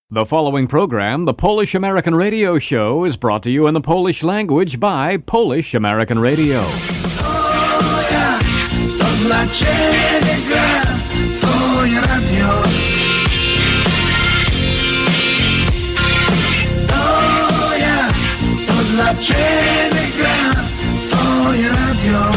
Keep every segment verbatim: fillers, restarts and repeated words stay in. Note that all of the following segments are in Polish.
The following program, the Polish American Radio Show, is brought to you in the Polish language by Polish American Radio. O ja, to dla Ciebie gra Twoje radio. To ja, to dla Ciebie gra Twoje radio.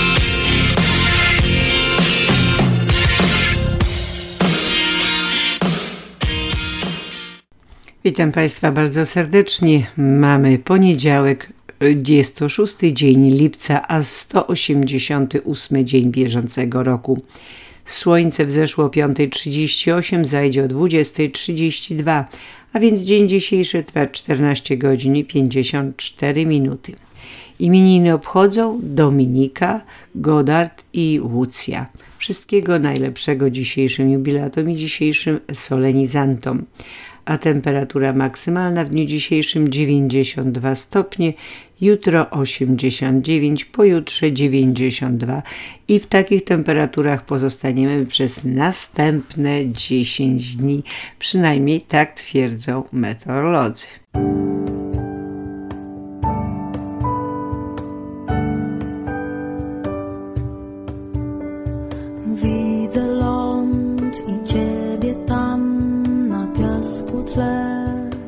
Witam Państwa bardzo serdecznie. Mamy poniedziałek, jest to szósty dzień lipca, a sto osiemdziesiąty ósmy dzień bieżącego roku. Słońce wzeszło o piąta trzydzieści osiem, zajdzie o dwudziesta trzydzieści dwa, a więc dzień dzisiejszy trwa czternaście godzin i pięćdziesiąt cztery minuty. Imieniny obchodzą Dominika, Godard i Łucja. Wszystkiego najlepszego dzisiejszym jubilatom i dzisiejszym solenizantom. A temperatura maksymalna w dniu dzisiejszym dziewięćdziesiąt dwa stopnie, jutro osiemdziesiąt dziewięć, pojutrze dziewięćdziesiąt dwa i w takich temperaturach pozostaniemy przez następne dziesięć dni. Przynajmniej tak twierdzą meteorolodzy. Widzę ląd i ciebie tam na piasku tle.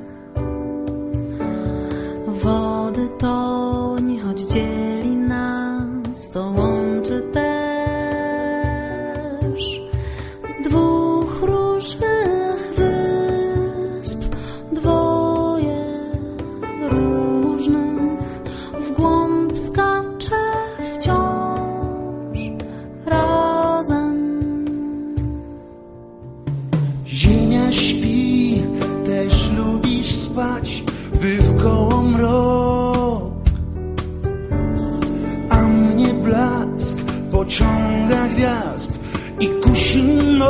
Wody toń, choć dzieli nas, to łączy też. Z dwóch różnych wysp dwoje różnych w głąb skacze wciąż razem. Ziemia śpi, też lubisz spać, by wkoło mrok, a mnie blask pociąga gwiazd i kusi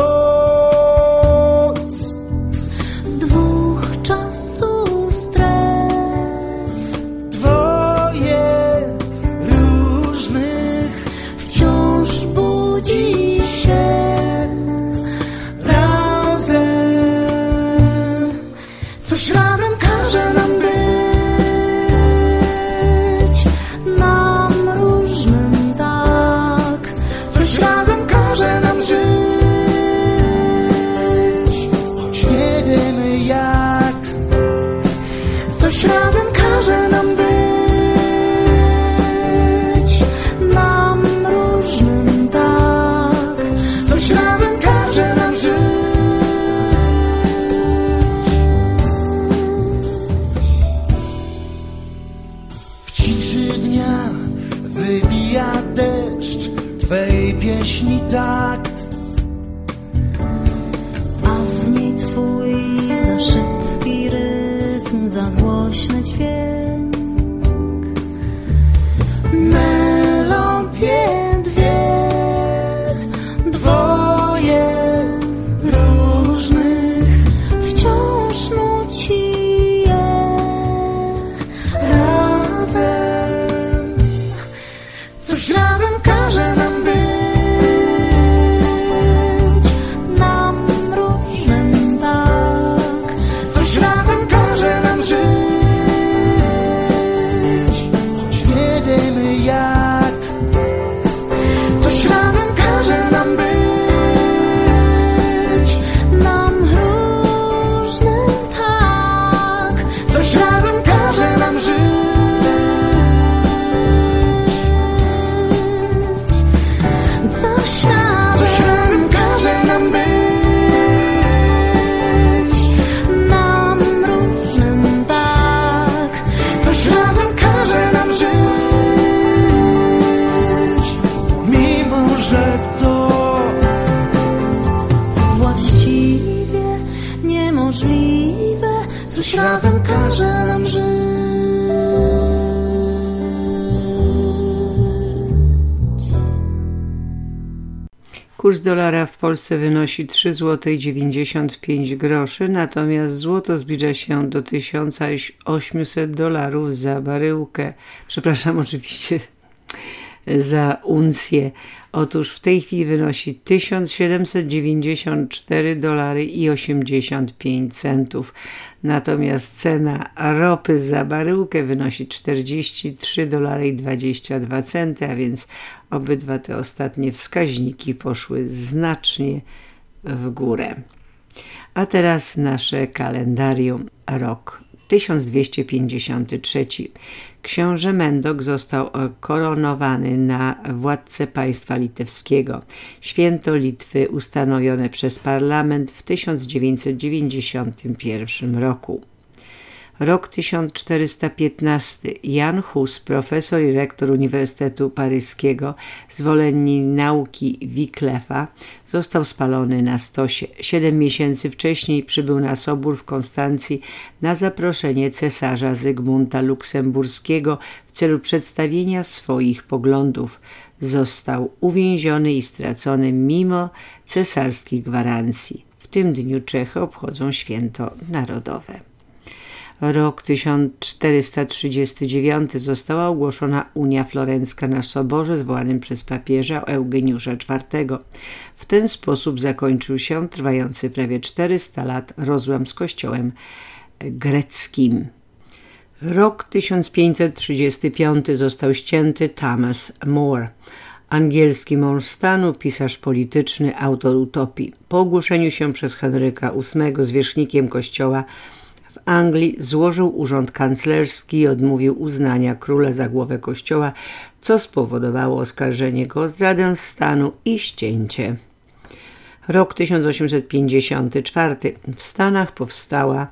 noc. Z dwóch czasu stref Dwoje różnych wciąż budzi się razem. coś razem każe nam być, nam różnym tak, coś razem każe nam żyć, Choć nie wiemy jak, coś razem każe nam być, nam różnym tak, coś razem każe nam żyć. w ciszy dnia wybija deszcz Twej pieśni takt. A w niej twój za szybki rytm, za głośny dźwięk. Melodie dwie, Dwoje różnych wciąż nuci je razem. coś razem każe nam być, Nam różnym tak, coś razem każe nam żyć, choć nie wiemy jak, coś razem każe nam być, nam różnym tak, coś razem każe nam żyć. coś razem, Coś razem każe nam być, nam różnym tak, coś razem każe nam żyć, mimo że to właściwie niemożliwe, coś razem każe nam żyć. Kurs dolara w Polsce wynosi trzy złote dziewięćdziesiąt pięć groszy, natomiast złoto zbliża się do tysiąc osiemset dolarów za baryłkę. Przepraszam, oczywiście za uncję. Otóż w tej chwili wynosi tysiąc siedemset dziewięćdziesiąt cztery dolary i osiemdziesiąt pięć centów. Natomiast cena ropy za baryłkę wynosi czterdzieści trzy dolary i dwadzieścia dwa centy, a więc obydwa te ostatnie wskaźniki poszły znacznie w górę. A teraz nasze kalendarium. Rok tysiąc dwieście pięćdziesiąty trzeci. Książę Mendok został koronowany na władcę państwa litewskiego. Święto Litwy ustanowione przez parlament w tysiąc dziewięćset dziewięćdziesiątym pierwszym roku. Rok tysiąc czterysta piętnasty. Jan Hus, profesor i rektor Uniwersytetu Paryskiego, zwolennik nauki Wyclefa, został spalony na stosie. Siedem miesięcy wcześniej przybył na sobór w Konstancji na zaproszenie cesarza Zygmunta Luksemburskiego w celu przedstawienia swoich poglądów. Został uwięziony i stracony mimo cesarskich gwarancji. W tym dniu Czechy obchodzą święto narodowe. Rok tysiąc czterysta trzydziesty dziewiąty. Została ogłoszona Unia Florencka na soborze zwołanym przez papieża Eugeniusza czwartego. W ten sposób zakończył się trwający prawie czterysta lat rozłam z kościołem greckim. Rok tysiąc pięćset trzydziesty piąty. Został ścięty Thomas More, angielski mąż stanu, pisarz polityczny, autor utopii. Po ogłoszeniu się przez Henryka ósmego zwierzchnikiem kościoła w Anglii złożył urząd kanclerski i odmówił uznania króla za głowę kościoła, co spowodowało oskarżenie go o zdradę stanu i ścięcie. Rok tysiąc osiemset pięćdziesiąty czwarty. W Stanach powstała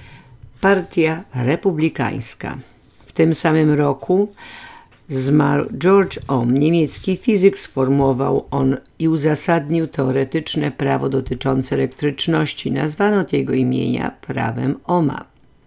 Partia Republikańska. W tym samym roku zmarł George Ohm, niemiecki fizyk. Sformułował on i uzasadnił teoretyczne prawo dotyczące elektryczności. Nazwano od jego imienia prawem Ohma.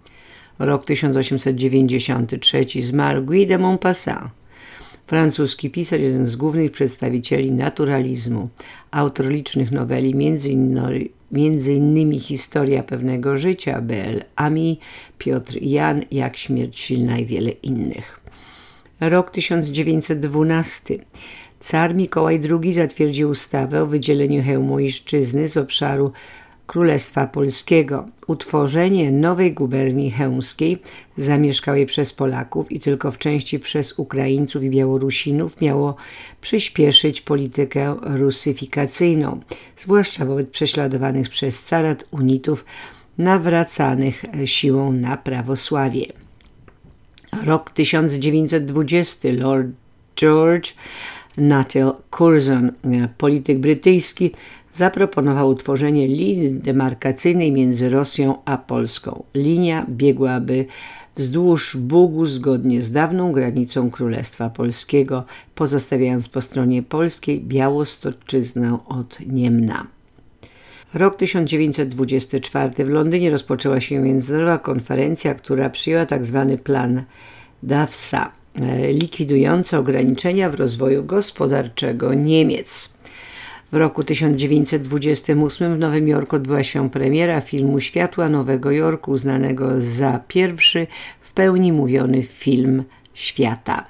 Rok tysiąc osiemset dziewięćdziesiąty trzeci. Zmarł Guy de Maupassant, francuski pisarz, jeden z głównych przedstawicieli naturalizmu. Autor licznych noweli, między innymi, między innymi Historia pewnego życia, B L Ami, Piotr Jan, Jak śmierć silna i wiele innych. Rok tysiąc dziewięćset dwunasty. Car Mikołaj drugi zatwierdził ustawę o wydzieleniu Chełmoiszczyzny z obszaru Królestwa Polskiego. Utworzenie nowej guberni chełmskiej, zamieszkałej przez Polaków i tylko w części przez Ukraińców i Białorusinów, miało przyspieszyć politykę rusyfikacyjną, zwłaszcza wobec prześladowanych przez carat unitów nawracanych siłą na prawosławie. Rok tysiąc dziewięćset dwudziesty. Lord George Nuttall Curzon, polityk brytyjski, zaproponował utworzenie linii demarkacyjnej między Rosją a Polską. Linia biegłaby wzdłuż Bugu zgodnie z dawną granicą Królestwa Polskiego, pozostawiając po stronie polskiej Białostoczyznę od Niemna. Rok tysiąc dziewięćset dwudziesty czwarty. W Londynie rozpoczęła się międzynarodowa konferencja, która przyjęła tzw. plan Davsa, likwidujący ograniczenia w rozwoju gospodarczego Niemiec. W roku tysiąc dziewięćset dwudziestym ósmym w Nowym Jorku odbyła się premiera filmu Światła Nowego Jorku, uznanego za pierwszy w pełni mówiony film świata.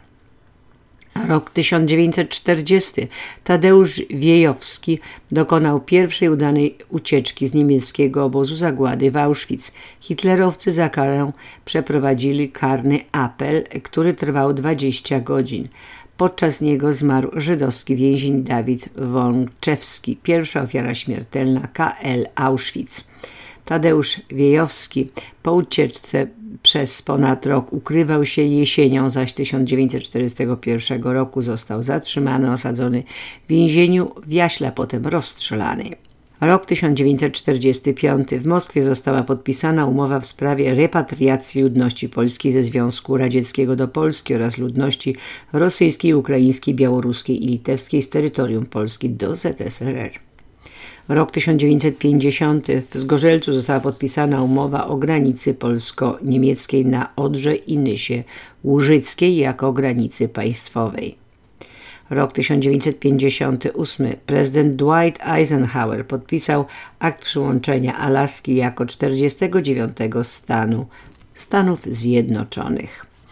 Rok tysiąc dziewięćset czterdziesty. Tadeusz Wiejowski dokonał pierwszej udanej ucieczki z niemieckiego obozu zagłady w Auschwitz. Hitlerowcy za karę przeprowadzili karny apel, który trwał dwadzieścia godzin. Podczas niego zmarł żydowski więzień Dawid Wączewski, pierwsza ofiara śmiertelna K L Auschwitz. Tadeusz Wiejowski po ucieczce przez ponad rok ukrywał się, jesienią zaś tysiąc dziewięćset czterdziestego pierwszego roku został zatrzymany, osadzony w więzieniu w Jaśle, a potem rozstrzelany. Rok tysiąc dziewięćset czterdziesty piąty. W Moskwie została podpisana umowa w sprawie repatriacji ludności polskiej ze Związku Radzieckiego do Polski oraz ludności rosyjskiej, ukraińskiej, białoruskiej i litewskiej z terytorium Polski do Z S R R. Rok tysiąc dziewięćset pięćdziesiąty. W Zgorzelcu została podpisana umowa o granicy polsko-niemieckiej na Odrze i Nysie Łużyckiej jako granicy państwowej. Rok tysiąc dziewięćset pięćdziesiąty ósmy. Prezydent Dwight Eisenhower podpisał akt przyłączenia Alaski jako czterdziestego dziewiątego stanu Stanów Zjednoczonych.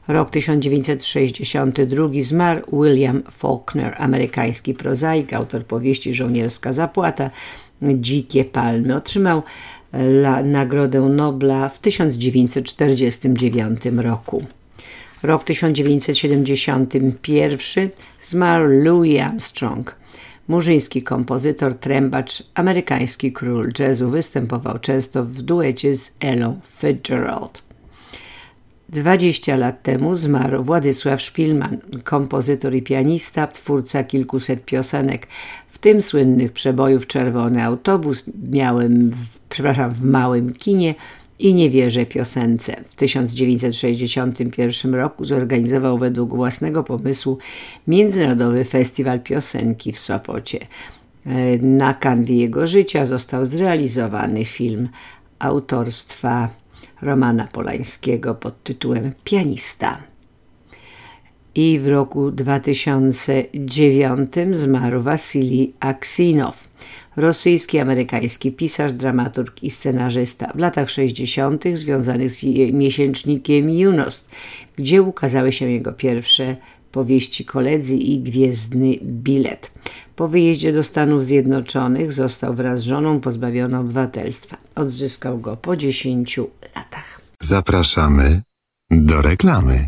Rok tysiąc dziewięćset sześćdziesiąty drugi zmarł William Faulkner, amerykański prozaik, autor powieści Żołnierska zapłata, Dzikie palmy. Otrzymał la, Nagrodę Nobla w tysiąc dziewięćset czterdziestym dziewiątym roku. Rok tysiąc dziewięćset siedemdziesiąty pierwszy zmarł Louis Armstrong, murzyński kompozytor, trębacz, amerykański król jazzu. Występował często w duecie z Ellą Fitzgerald. dwadzieścia lat temu zmarł Władysław Szpilman, kompozytor i pianista, twórca kilkuset piosenek, w tym słynnych przebojów Czerwony autobus, miałem w, przepraszam, w małym kinie i Nie wierzę piosence. W tysiąc dziewięćset sześćdziesiątym pierwszym roku zorganizował według własnego pomysłu Międzynarodowy Festiwal Piosenki w Sopocie. Na kanwie jego życia został zrealizowany film autorstwa Romana Polańskiego pod tytułem Pianista. I w roku dwa tysiące dziewiątym zmarł Wasilij Aksinow, rosyjski, amerykański pisarz, dramaturg i scenarzysta. W latach sześćdziesiątych związany z miesięcznikiem Junost, gdzie ukazały się jego pierwsze powieści Koledzy i Gwiezdny bilet. Po wyjeździe do Stanów Zjednoczonych został wraz z żoną pozbawiony obywatelstwa. Odzyskał go po dziesięciu latach. Zapraszamy do reklamy.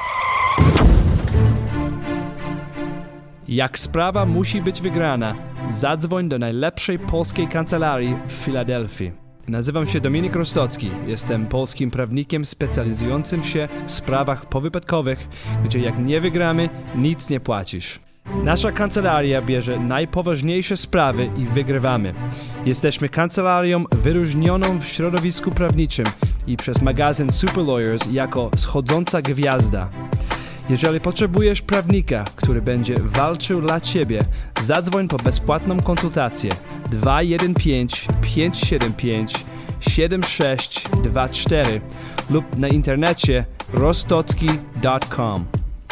Jak sprawa musi być wygrana, zadzwoń do najlepszej polskiej kancelarii w Filadelfii. Nazywam się Dominik Rostocki, jestem polskim prawnikiem specjalizującym się w sprawach powypadkowych, gdzie jak nie wygramy, nic nie płacisz. Nasza kancelaria bierze najpoważniejsze sprawy i wygrywamy. Jesteśmy kancelarią wyróżnioną w środowisku prawniczym i przez magazyn Super Lawyers jako schodząca gwiazda. Jeżeli potrzebujesz prawnika, który będzie walczył dla Ciebie, zadzwoń po bezpłatną konsultację dwa jeden pięć pięć siedem pięć siedem sześć dwa cztery lub na internecie rostocki kropka com.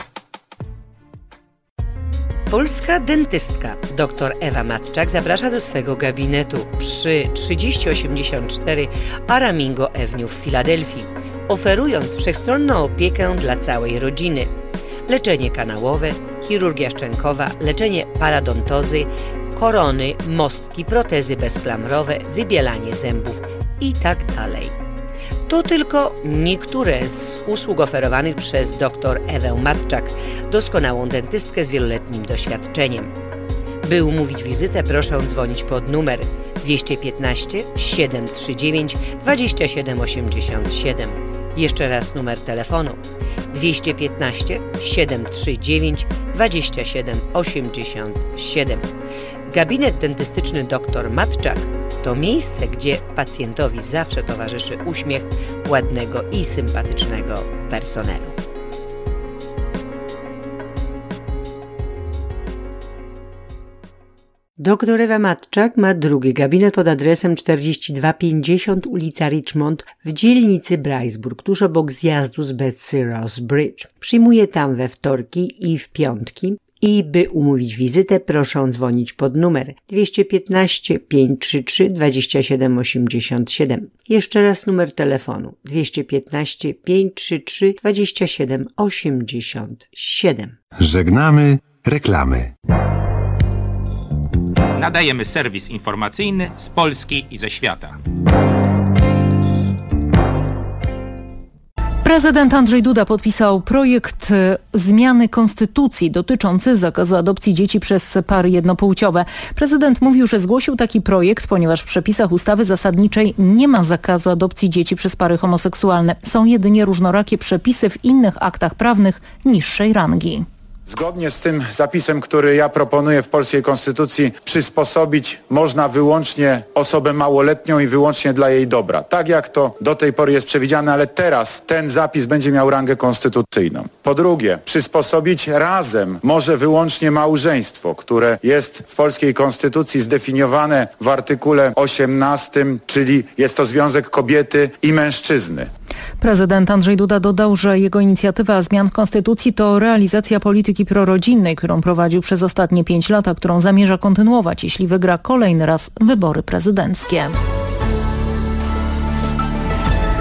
Polska dentystka dr Ewa Matczak zaprasza do swego gabinetu przy trzydzieści osiemdziesiąt cztery Aramingo Avenue w Filadelfii, oferując wszechstronną opiekę dla całej rodziny. Leczenie kanałowe, chirurgia szczękowa, leczenie paradontozy, korony, mostki, protezy bezklamrowe, wybielanie zębów i tak dalej. To tylko niektóre z usług oferowanych przez dr Ewę Matczak, doskonałą dentystkę z wieloletnim doświadczeniem. By umówić wizytę, proszę dzwonić pod numer dwieście piętnaście siedem trzy dziewięć dwadzieścia siedem osiemdziesiąt siedem. Jeszcze raz numer telefonu dwieście piętnaście siedem trzy dziewięć dwadzieścia siedem osiemdziesiąt siedem. Gabinet dentystyczny dr Matczak to miejsce, gdzie pacjentowi zawsze towarzyszy uśmiech ładnego i sympatycznego personelu. Doktor Ewa Matczak ma drugi gabinet pod adresem czterdzieści dwa pięćdziesiąt ulica Richmond w dzielnicy Bricebrook, tuż obok zjazdu z Betsy Ross Bridge. Przyjmuje tam we wtorki i w piątki i by umówić wizytę, proszę dzwonić pod numer dwieście piętnaście pięć trzy trzy dwadzieścia siedem osiemdziesiąt siedem. Jeszcze raz numer telefonu dwieście piętnaście pięć trzy trzy dwadzieścia siedem osiemdziesiąt siedem. Żegnamy reklamy. Nadajemy serwis informacyjny z Polski i ze świata. Prezydent Andrzej Duda podpisał projekt zmiany konstytucji dotyczący zakazu adopcji dzieci przez pary jednopłciowe. Prezydent mówił, że zgłosił taki projekt, ponieważ w przepisach ustawy zasadniczej nie ma zakazu adopcji dzieci przez pary homoseksualne. Są jedynie różnorakie przepisy w innych aktach prawnych niższej rangi. Zgodnie z tym zapisem, który ja proponuję w polskiej konstytucji, przysposobić można wyłącznie osobę małoletnią i wyłącznie dla jej dobra. Tak jak to do tej pory jest przewidziane, ale teraz ten zapis będzie miał rangę konstytucyjną. Po drugie, przysposobić razem może wyłącznie małżeństwo, które jest w polskiej konstytucji zdefiniowane w artykule osiemnastym, czyli jest to związek kobiety i mężczyzny. Prezydent Andrzej Duda dodał, że jego inicjatywa zmian w konstytucji to realizacja polityki prorodzinnej, którą prowadził przez ostatnie pięć lat, a którą zamierza kontynuować, jeśli wygra kolejny raz wybory prezydenckie.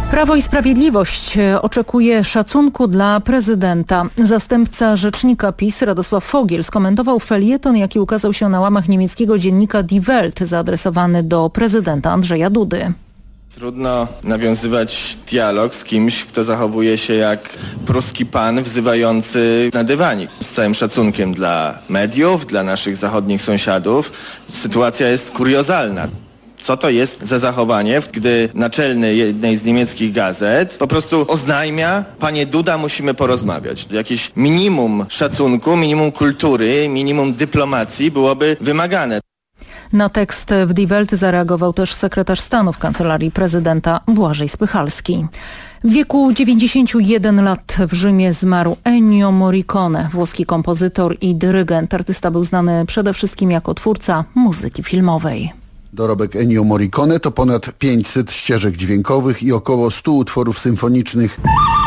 Prawo i Sprawiedliwość oczekuje szacunku dla prezydenta. Zastępca rzecznika PiS Radosław Fogiel skomentował felieton, jaki ukazał się na łamach niemieckiego dziennika Die Welt, zaadresowany do prezydenta Andrzeja Dudy. Trudno nawiązywać dialog z kimś, kto zachowuje się jak pruski pan wzywający na dywanik. Z całym szacunkiem dla mediów, dla naszych zachodnich sąsiadów, sytuacja jest kuriozalna. Co to jest za zachowanie, gdy naczelny jednej z niemieckich gazet po prostu oznajmia: panie Duda, musimy porozmawiać. Jakieś minimum szacunku, minimum kultury, minimum dyplomacji byłoby wymagane. Na tekst w Die Welt zareagował też sekretarz stanu w kancelarii prezydenta Błażej Spychalski. W wieku dziewięćdziesięciu jeden lat w Rzymie zmarł Ennio Morricone, włoski kompozytor i dyrygent. Artysta był znany przede wszystkim jako twórca muzyki filmowej. Dorobek Ennio Morricone to ponad pięćset ścieżek dźwiękowych i około stu utworów symfonicznych.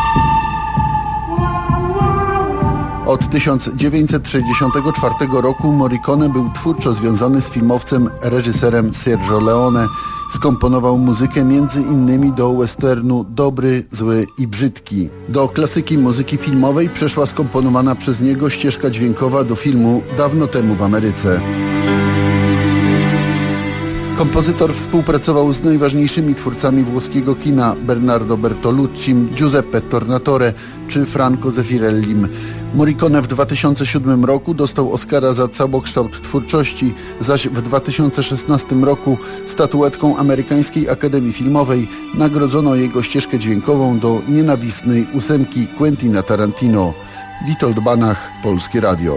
Od tysiąc dziewięćset sześćdziesiątego czwartego roku Morricone był twórczo związany z filmowcem, reżyserem Sergio Leone. Skomponował muzykę między innymi do westernu Dobry, Zły i Brzydki. Do klasyki muzyki filmowej przeszła skomponowana przez niego ścieżka dźwiękowa do filmu Dawno temu w Ameryce. Kompozytor współpracował z najważniejszymi twórcami włoskiego kina: Bernardo Bertoluccim, Giuseppe Tornatore czy Franco Zeffirellim. Morricone w dwa tysiące siódmym roku dostał Oscara za całokształt twórczości, zaś w dwa tysiące szesnastym roku statuetką Amerykańskiej Akademii Filmowej nagrodzono jego ścieżkę dźwiękową do Nienawistnej ósemki Quentina Tarantino. Witold Banach, Polskie Radio.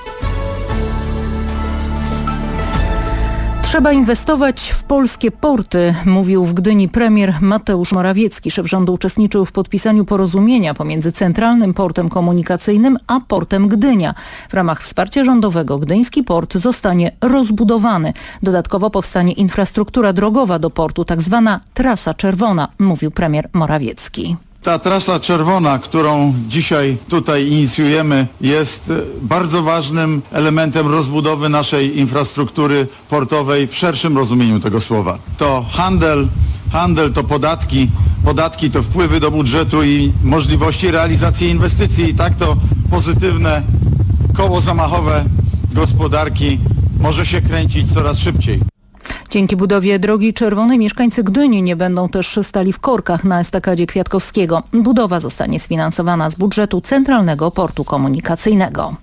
Trzeba inwestować w polskie porty, mówił w Gdyni premier Mateusz Morawiecki. Szef rządu uczestniczył w podpisaniu porozumienia pomiędzy Centralnym Portem Komunikacyjnym a Portem Gdynia. W ramach wsparcia rządowego gdyński port zostanie rozbudowany. Dodatkowo powstanie infrastruktura drogowa do portu, tak zwana trasa czerwona, mówił premier Morawiecki. Ta trasa czerwona, którą dzisiaj tutaj inicjujemy, jest bardzo ważnym elementem rozbudowy naszej infrastruktury portowej w szerszym rozumieniu tego słowa. To handel, handel to podatki, podatki to wpływy do budżetu i możliwości realizacji inwestycji. I tak to pozytywne koło zamachowe gospodarki może się kręcić coraz szybciej. Dzięki budowie drogi czerwonej mieszkańcy Gdyni nie będą też stali w korkach na estakadzie Kwiatkowskiego. Budowa zostanie sfinansowana z budżetu Centralnego Portu Komunikacyjnego.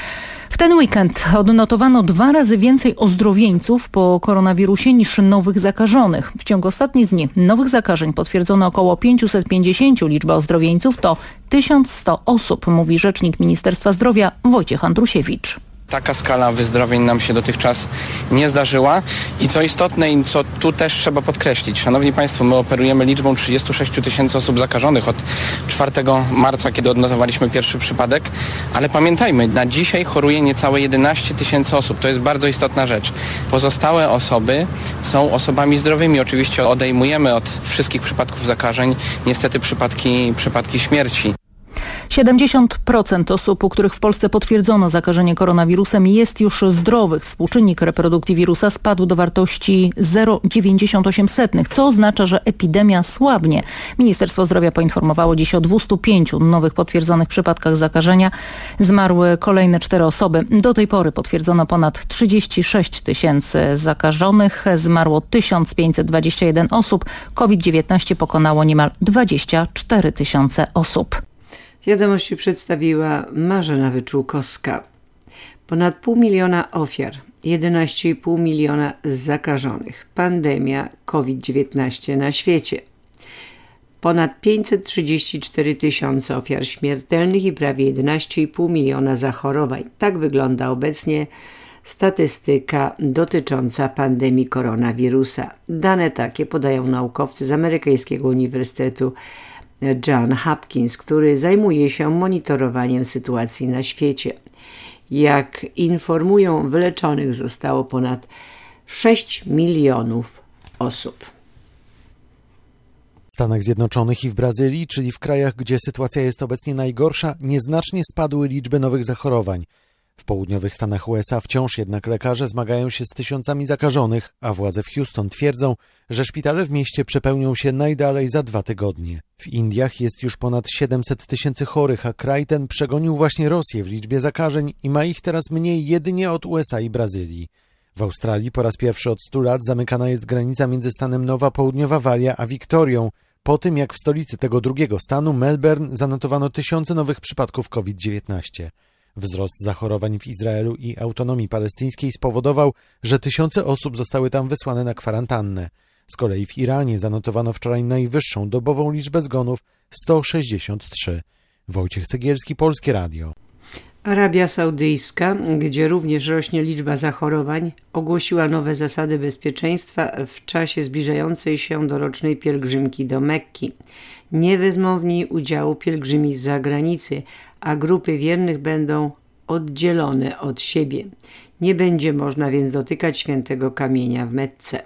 W ten weekend odnotowano dwa razy więcej ozdrowieńców po koronawirusie niż nowych zakażonych. W ciągu ostatnich dni nowych zakażeń potwierdzono około pięćset pięćdziesiąt. Liczba ozdrowieńców to tysiąc sto osób, mówi rzecznik Ministerstwa Zdrowia Wojciech Andrusiewicz. Taka skala wyzdrowień nam się dotychczas nie zdarzyła i co istotne i co tu też trzeba podkreślić, szanowni państwo, my operujemy liczbą trzydziestu sześciu tysięcy osób zakażonych od czwartego marca, kiedy odnotowaliśmy pierwszy przypadek, ale pamiętajmy, na dzisiaj choruje niecałe jedenaście tysięcy osób, to jest bardzo istotna rzecz. Pozostałe osoby są osobami zdrowymi, oczywiście odejmujemy od wszystkich przypadków zakażeń niestety przypadki, przypadki śmierci. siedemdziesiąt procent osób, u których w Polsce potwierdzono zakażenie koronawirusem, jest już zdrowych. Współczynnik reprodukcji wirusa spadł do wartości zero przecinek dziewięćdziesiąt osiem, co oznacza, że epidemia słabnie. Ministerstwo Zdrowia poinformowało dziś o dwustu pięciu nowych potwierdzonych przypadkach zakażenia. Zmarły kolejne cztery osoby. Do tej pory potwierdzono ponad trzydzieści sześć tysięcy zakażonych. Zmarło tysiąc pięćset dwadzieścia jeden osób. COVID dziewiętnaście pokonało niemal dwadzieścia cztery tysiące osób. Wiadomości przedstawiła Marzena Wyczółkowska. Ponad pół miliona ofiar, jedenaście i pół miliona zakażonych. Pandemia COVID dziewiętnaście na świecie. Ponad pięćset trzydzieści cztery tysiące ofiar śmiertelnych i prawie jedenaście i pół miliona zachorowań. Tak wygląda obecnie statystyka dotycząca pandemii koronawirusa. Dane takie podają naukowcy z amerykańskiego Uniwersytetu John Hopkins, który zajmuje się monitorowaniem sytuacji na świecie. Jak informują, wyleczonych zostało ponad sześć milionów osób. W Stanach Zjednoczonych i w Brazylii, czyli w krajach, gdzie sytuacja jest obecnie najgorsza, nieznacznie spadły liczby nowych zachorowań. W południowych Stanach U S A wciąż jednak lekarze zmagają się z tysiącami zakażonych, a władze w Houston twierdzą, że szpitale w mieście przepełnią się najdalej za dwa tygodnie. W Indiach jest już ponad siedemset tysięcy chorych, a kraj ten przegonił właśnie Rosję w liczbie zakażeń i ma ich teraz mniej jedynie od U S A i Brazylii. W Australii po raz pierwszy od stu lat zamykana jest granica między stanem Nowa Południowa Walia a Wiktorią, po tym jak w stolicy tego drugiego stanu, Melbourne, zanotowano tysiące nowych przypadków COVID dziewiętnaście. Wzrost zachorowań w Izraelu i autonomii palestyńskiej spowodował, że tysiące osób zostały tam wysłane na kwarantannę. Z kolei w Iranie zanotowano wczoraj najwyższą dobową liczbę zgonów – sto sześćdziesiąt trzy. Wojciech Cegielski, Polskie Radio. Arabia Saudyjska, gdzie również rośnie liczba zachorowań, ogłosiła nowe zasady bezpieczeństwa w czasie zbliżającej się dorocznej pielgrzymki do Mekki. Nie wezmą w niej udziału pielgrzymi z zagranicy, a grupy wiernych będą oddzielone od siebie. Nie będzie można więc dotykać świętego kamienia w Mekce.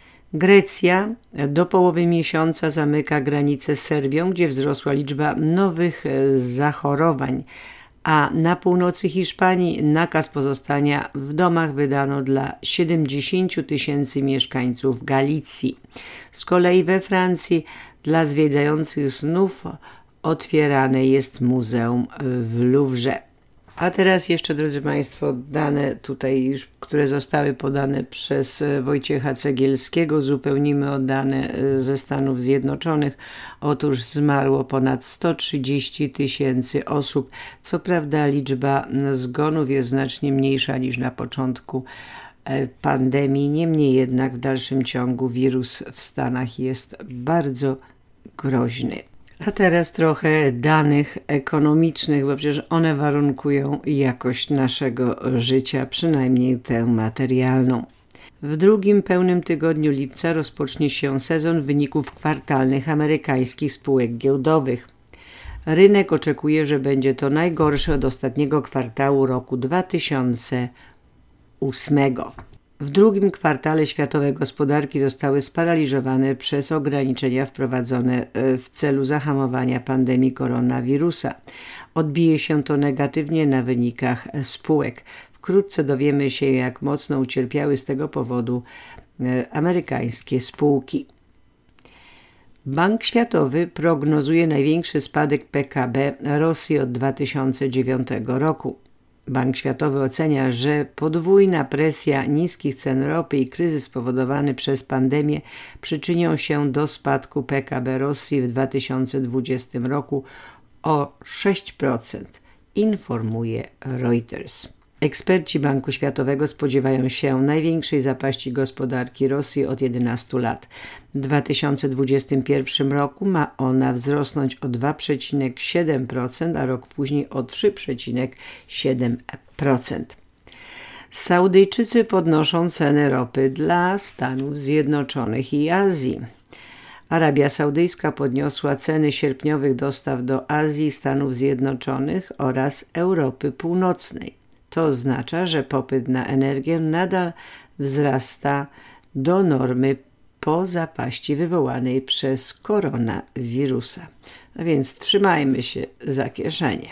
Grecja do połowy miesiąca zamyka granicę z Serbią, gdzie wzrosła liczba nowych zachorowań, a na północy Hiszpanii nakaz pozostania w domach wydano dla siedemdziesięciu tysięcy mieszkańców Galicji. Z kolei we Francji dla zwiedzających znów otwierane jest muzeum w Louvre. A teraz jeszcze, drodzy Państwo, dane tutaj już, które zostały podane przez Wojciecha Cegielskiego, uzupełnimy o dane ze Stanów Zjednoczonych. Otóż zmarło ponad sto trzydzieści tysięcy osób. Co prawda liczba zgonów jest znacznie mniejsza niż na początku pandemii, niemniej jednak w dalszym ciągu wirus w Stanach jest bardzo groźny. A teraz trochę danych ekonomicznych, bo przecież one warunkują jakość naszego życia, przynajmniej tę materialną. W drugim pełnym tygodniu lipca rozpocznie się sezon wyników kwartalnych amerykańskich spółek giełdowych. Rynek oczekuje, że będzie to najgorszy od ostatniego kwartału roku dwa tysiące ósmego. W drugim kwartale światowe gospodarki zostały sparaliżowane przez ograniczenia wprowadzone w celu zahamowania pandemii koronawirusa. Odbije się to negatywnie na wynikach spółek. Wkrótce dowiemy się, jak mocno ucierpiały z tego powodu amerykańskie spółki. Bank Światowy prognozuje największy spadek P K B Rosji od dwa tysiące dziewiątego roku. Bank Światowy ocenia, że podwójna presja niskich cen ropy i kryzys spowodowany przez pandemię przyczynią się do spadku P K B Rosji w dwa tysiące dwudziestym roku o sześć procent, informuje Reuters. Eksperci Banku Światowego spodziewają się największej zapaści gospodarki Rosji od jedenastu lat. W dwa tysiące dwudziestym pierwszym roku ma ona wzrosnąć o dwa przecinek siedem procent, a rok później o trzy przecinek siedem procent. Saudyjczycy podnoszą ceny ropy dla Stanów Zjednoczonych i Azji. Arabia Saudyjska podniosła ceny sierpniowych dostaw do Azji, Stanów Zjednoczonych oraz Europy Północnej. To oznacza, że popyt na energię nadal wzrasta do normy po zapaści wywołanej przez koronawirusa. A więc trzymajmy się za kieszenie.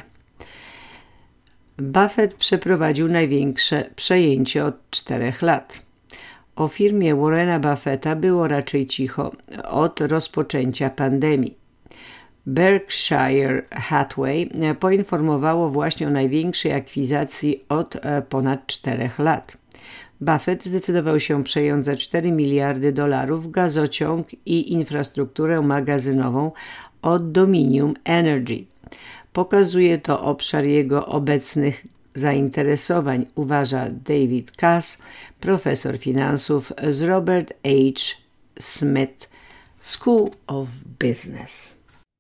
Buffett przeprowadził największe przejęcie od czterech lat. O firmie Warrena Buffetta było raczej cicho od rozpoczęcia pandemii. Berkshire Hathaway poinformowało właśnie o największej akwizycji od ponad czterech lat. Buffett zdecydował się przejąć za cztery miliardy dolarów gazociąg i infrastrukturę magazynową od Dominion Energy. Pokazuje to obszar jego obecnych zainteresowań, uważa David Cass, profesor finansów z Robert H. Smith School of Business.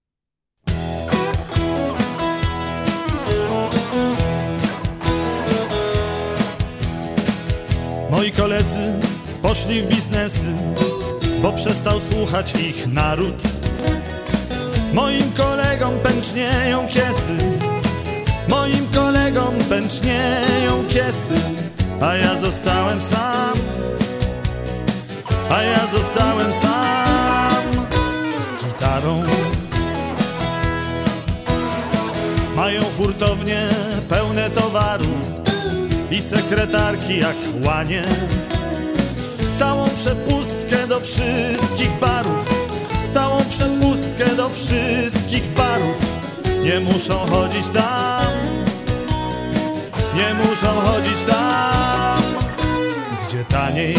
Moi koledzy poszli w biznesy, bo przestał słuchać ich naród. Moim kolegom pęcznieją kiesy, moim kolegom pęcznieją kiesy, a ja zostałem sam, a ja zostałem sam z gitarą. Mają hurtownie pełne towaru, i sekretarki jak łanie. Stałą przepustkę do wszystkich barów, stałą przepustkę do wszystkich barów. Nie muszą chodzić tam, nie muszą chodzić tam, gdzie taniej.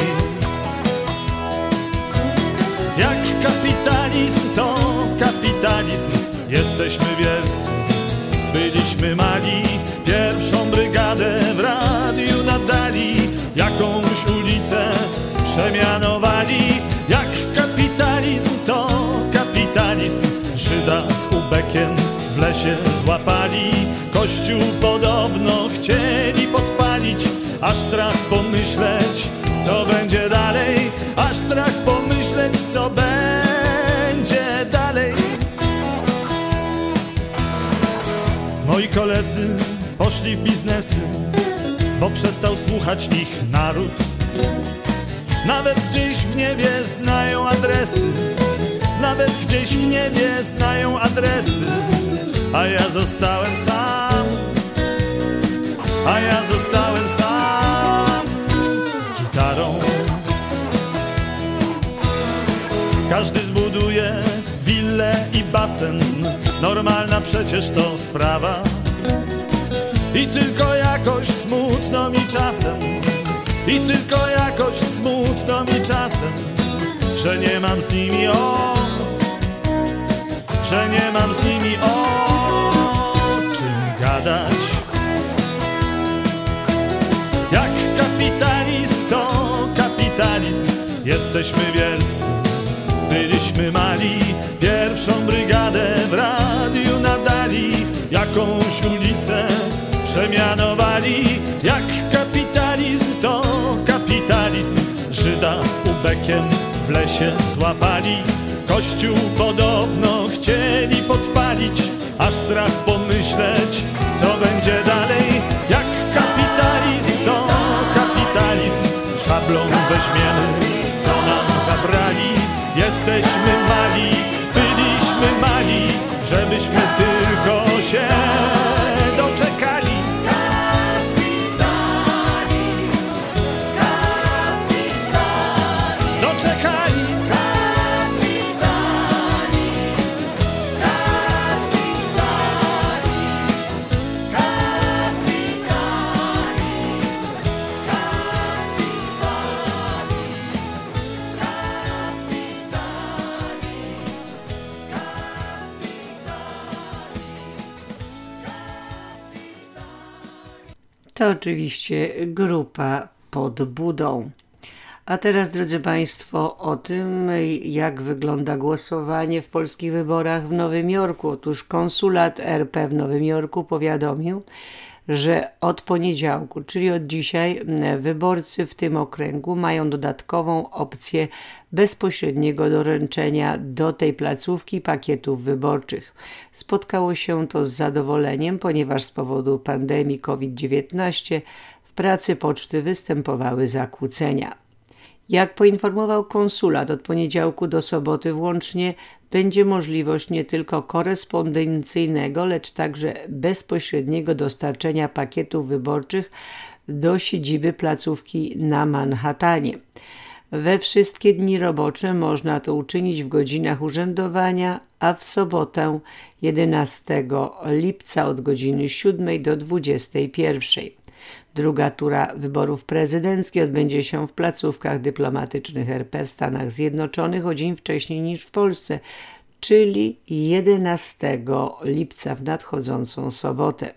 Jak kapitalizm to kapitalizm, jesteśmy wielcy, byliśmy mali. Pierwszą brygadę w radiu nadali, jakąś ulicę przemianowali. Jak kapitalizm to kapitalizm, Żyda z ubekiem w lesie złapali. Kościół podobno chcieli podpalić, aż strach pomyśleć, co będzie dalej. Aż strach pomyśleć, co będzie dalej. Moi koledzy poszli w biznesy, bo przestał słuchać ich naród. Nawet gdzieś w niebie znają adresy, nawet gdzieś w niebie znają adresy. A ja zostałem sam, a ja zostałem sam z gitarą. Każdy zbuduje willę i basen, normalna przecież to sprawa. I tylko jakoś smutno mi czasem, i tylko jakoś smutno mi czasem, że nie mam z nimi o, że nie mam z nimi o czym gadać. Jak kapitalizm to kapitalizm, jesteśmy wielcy, byliśmy mali. Pierwszą brygadę w radiu nadali, jakąś ulicę przemianowali. Jak kapitalizm to kapitalizm, Żyda z ubekiem w lesie złapali. Kościół podobno chcieli podpalić, aż strach pomyśleć, co będzie dalej. Jak kapitalizm to kapitalizm, szablą weźmiemy, co nam zabrali. Jesteśmy mali, byliśmy mali, żebyśmy tylko się doczekali. Doczekali. To oczywiście grupa Pod Budą. A teraz, drodzy Państwo, o tym, jak wygląda głosowanie w polskich wyborach w Nowym Jorku. Otóż konsulat R P w Nowym Jorku powiadomił, że od poniedziałku, czyli od dzisiaj, wyborcy w tym okręgu mają dodatkową opcję bezpośredniego doręczenia do tej placówki pakietów wyborczych. Spotkało się to z zadowoleniem, ponieważ z powodu pandemii COVID dziewiętnaście w pracy poczty występowały zakłócenia. Jak poinformował konsulat, od poniedziałku do soboty włącznie będzie możliwość nie tylko korespondencyjnego, lecz także bezpośredniego dostarczenia pakietów wyborczych do siedziby placówki na Manhattanie. We wszystkie dni robocze można to uczynić w godzinach urzędowania, a w sobotę jedenastego lipca od godziny siódmej do dwudziestej pierwszej. Druga tura wyborów prezydenckich odbędzie się w placówkach dyplomatycznych R P w Stanach Zjednoczonych o dzień wcześniej niż w Polsce, czyli jedenastego lipca w nadchodzącą sobotę.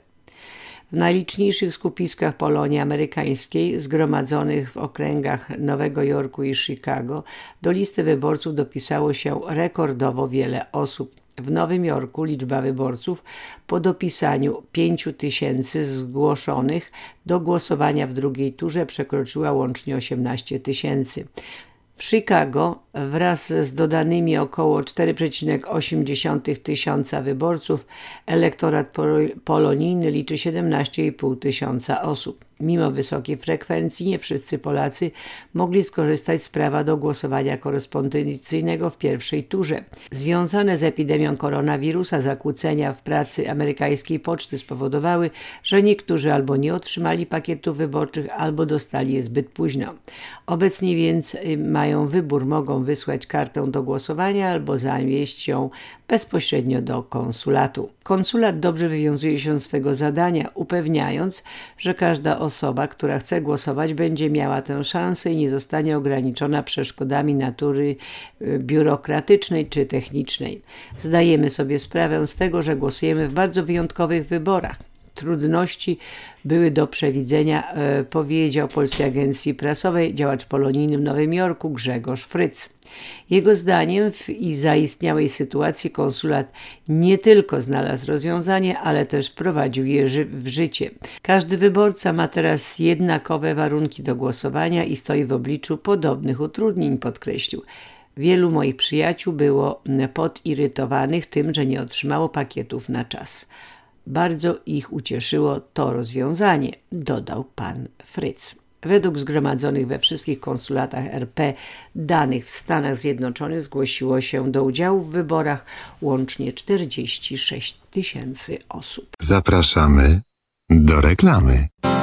W najliczniejszych skupiskach Polonii amerykańskiej zgromadzonych w okręgach Nowego Jorku i Chicago do listy wyborców dopisało się rekordowo wiele osób. W Nowym Jorku liczba wyborców po dopisaniu pięciu tysięcy zgłoszonych do głosowania w drugiej turze przekroczyła łącznie osiemnaście tysięcy. W Chicago wraz z dodanymi około cztery przecinek osiem tysiąca wyborców elektorat polonijny liczy siedemnaście i pół tysiąca osób. Mimo wysokiej frekwencji nie wszyscy Polacy mogli skorzystać z prawa do głosowania korespondencyjnego w pierwszej turze. Związane z epidemią koronawirusa zakłócenia w pracy amerykańskiej poczty spowodowały, że niektórzy albo nie otrzymali pakietów wyborczych, albo dostali je zbyt późno. Obecnie więc mają wybór, mogą wysłać kartę do głosowania albo zawieźć ją bezpośrednio do konsulatu. Konsulat dobrze wywiązuje się z swego zadania, upewniając, że każda osoba, która chce głosować, będzie miała tę szansę i nie zostanie ograniczona przeszkodami natury biurokratycznej czy technicznej. Zdajemy sobie sprawę z tego, że głosujemy w bardzo wyjątkowych wyborach. Trudności były do przewidzenia, e, powiedział Polskiej Agencji Prasowej działacz polonijny w Nowym Jorku Grzegorz Fryc. Jego zdaniem w i zaistniałej sytuacji konsulat nie tylko znalazł rozwiązanie, ale też wprowadził je ży- w życie. Każdy wyborca ma teraz jednakowe warunki do głosowania i stoi w obliczu podobnych utrudnień, podkreślił. Wielu moich przyjaciół było podirytowanych tym, że nie otrzymało pakietów na czas. Bardzo ich ucieszyło to rozwiązanie, dodał pan Fryc. Według zgromadzonych we wszystkich konsulatach R P danych w Stanach Zjednoczonych zgłosiło się do udziału w wyborach łącznie czterdzieści sześć tysięcy osób. Zapraszamy do reklamy.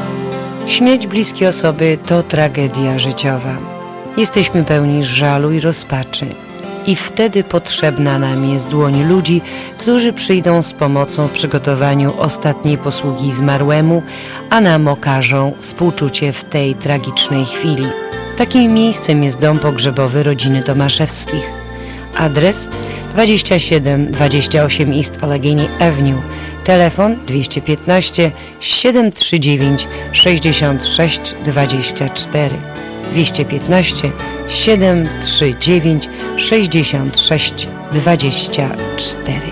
Śmierć bliskiej osoby to tragedia życiowa. Jesteśmy pełni żalu i rozpaczy. I wtedy potrzebna nam jest dłoń ludzi, którzy przyjdą z pomocą w przygotowaniu ostatniej posługi zmarłemu, a nam okażą współczucie w tej tragicznej chwili. Takim miejscem jest dom pogrzebowy rodziny Tomaszewskich. Adres dwadzieścia siedem dwadzieścia osiem East Allegheny Avenue. Telefon dwieście piętnaście siedem trzy dziewięć sześćdziesiąt sześć dwadzieścia cztery. dwieście piętnaście siedem trzy dziewięć sześćdziesiąt sześć dwadzieścia cztery.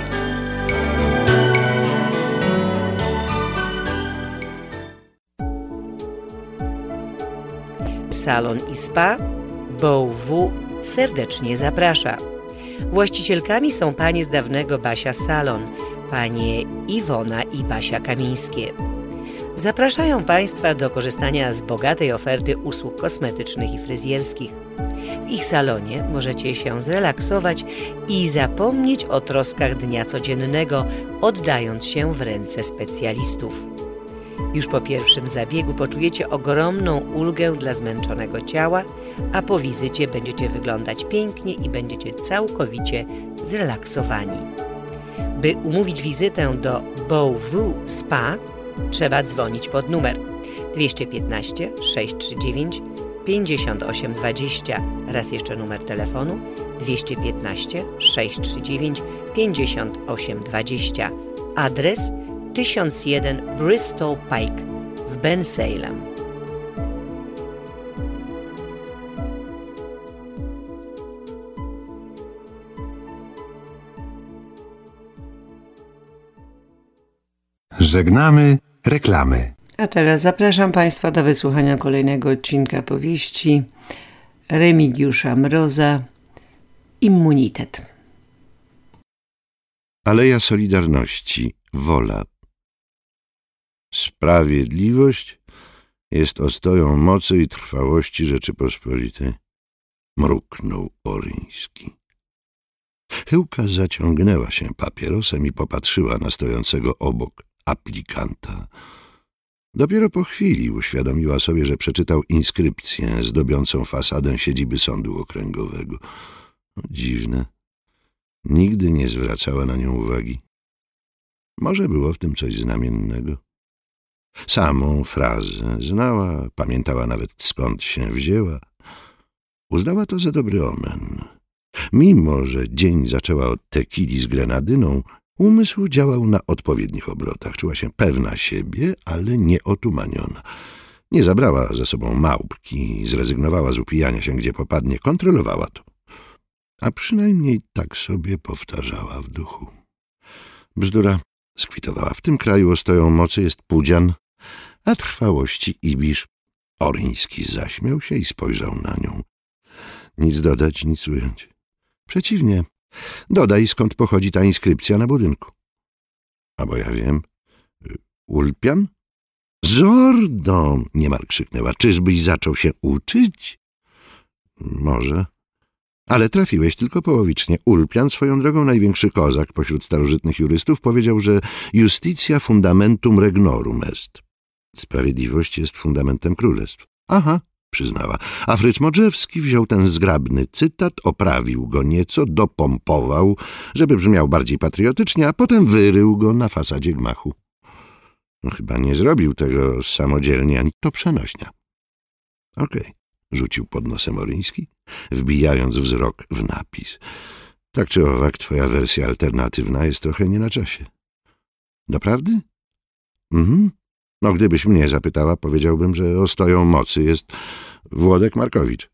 Salon i Spa Bow serdecznie zaprasza. Właścicielkami są panie z dawnego Basia Salon, panie Iwona i Basia Kamińskie. Zapraszają Państwa do korzystania z bogatej oferty usług kosmetycznych i fryzjerskich. W ich salonie możecie się zrelaksować i zapomnieć o troskach dnia codziennego, oddając się w ręce specjalistów. Już po pierwszym zabiegu poczujecie ogromną ulgę dla zmęczonego ciała, a po wizycie będziecie wyglądać pięknie i będziecie całkowicie zrelaksowani. By umówić wizytę do Bow Spa, trzeba dzwonić pod numer dwieście piętnaście sześć trzy dziewięć pięćdziesiąt osiem dwadzieścia. Raz jeszcze numer telefonu dwieście piętnaście sześć trzy dziewięć pięćdziesiąt osiem dwadzieścia. Adres tysiąc jeden Bristol Pike w Bensalem. Żegnamy reklamy. A teraz zapraszam Państwa do wysłuchania kolejnego odcinka powieści Remigiusza Mroza Immunitet. Aleja Solidarności, Wola. Sprawiedliwość jest ostoją mocy i trwałości Rzeczypospolitej. Mruknął Oryński. Chyłka zaciągnęła się papierosem i popatrzyła na stojącego obok aplikanta. Dopiero po chwili uświadomiła sobie, że przeczytał inskrypcję zdobiącą fasadę siedziby sądu okręgowego. Dziwne. Nigdy nie zwracała na nią uwagi. Może było w tym coś znamiennego. Samą frazę znała, pamiętała nawet skąd się wzięła. Uznała to za dobry omen. Mimo że dzień zaczęła od tekili z grenadyną, umysł działał na odpowiednich obrotach. Czuła się pewna siebie, ale nie otumaniona. Nie zabrała ze sobą małpki, zrezygnowała z upijania się, gdzie popadnie, kontrolowała to. A przynajmniej tak sobie powtarzała w duchu. Bzdura, skwitowała. W tym kraju ostoją mocy jest pudzian, a trwałości ibisz. Oryński zaśmiał się i spojrzał na nią. Nic dodać, nic ująć. Przeciwnie, dodaj, skąd pochodzi ta inskrypcja na budynku. A bo ja wiem. Ulpian? Zordo! Niemal krzyknęła. Czyżbyś zaczął się uczyć? Może. Ale trafiłeś tylko połowicznie. Ulpian, swoją drogą największy kozak pośród starożytnych jurystów, powiedział, że justitia fundamentum regnorum est. Sprawiedliwość jest fundamentem królestw. Aha, przyznała. A Frycz Modrzewski wziął ten zgrabny cytat, oprawił go nieco, dopompował, żeby brzmiał bardziej patriotycznie, a potem wyrył go na fasadzie gmachu. No, chyba nie zrobił tego samodzielnie, ani to przenośnia. Okej, okay, rzucił pod nosem Oryński, wbijając wzrok w napis. Tak czy owak, twoja wersja alternatywna jest trochę nie na czasie. Doprawdy? Mhm. No, gdybyś mnie zapytała, powiedziałbym, że ostoją mocy jest Włodek Markowicz.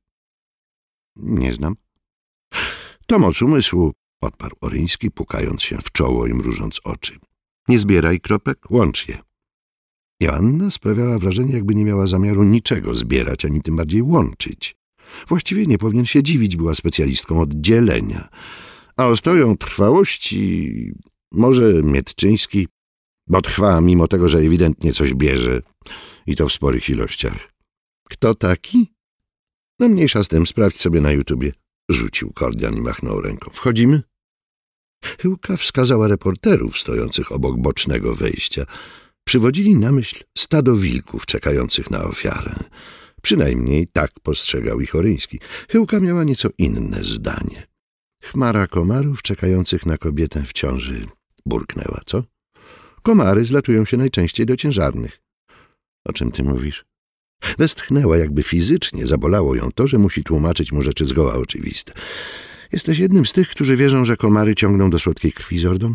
Nie znam. To moc umysłu, odparł Oryński, pukając się w czoło i mrużąc oczy. Nie zbieraj kropek, łącz je. Joanna sprawiała wrażenie, jakby nie miała zamiaru niczego zbierać, ani tym bardziej łączyć. Właściwie nie powinien się dziwić, była specjalistką od dzielenia. A ostoją trwałości może Mietczyński, bo trwa mimo tego, że ewidentnie coś bierze i to w sporych ilościach. Kto taki? No mniejsza z tym, sprawdź sobie na YouTubie. Rzucił Kordian i machnął ręką. Wchodzimy? Chyłka wskazała reporterów stojących obok bocznego wejścia. Przywodzili na myśl stado wilków czekających na ofiarę. Przynajmniej tak postrzegał ich Oryński. Chyłka miała nieco inne zdanie. Chmara komarów czekających na kobietę w ciąży burknęła, co? Komary zlatują się najczęściej do ciężarnych. O czym ty mówisz? Westchnęła, jakby fizycznie zabolało ją to, że musi tłumaczyć mu rzeczy zgoła oczywiste. Jesteś jednym z tych, którzy wierzą, że komary ciągną do słodkiej krwi, Zordon?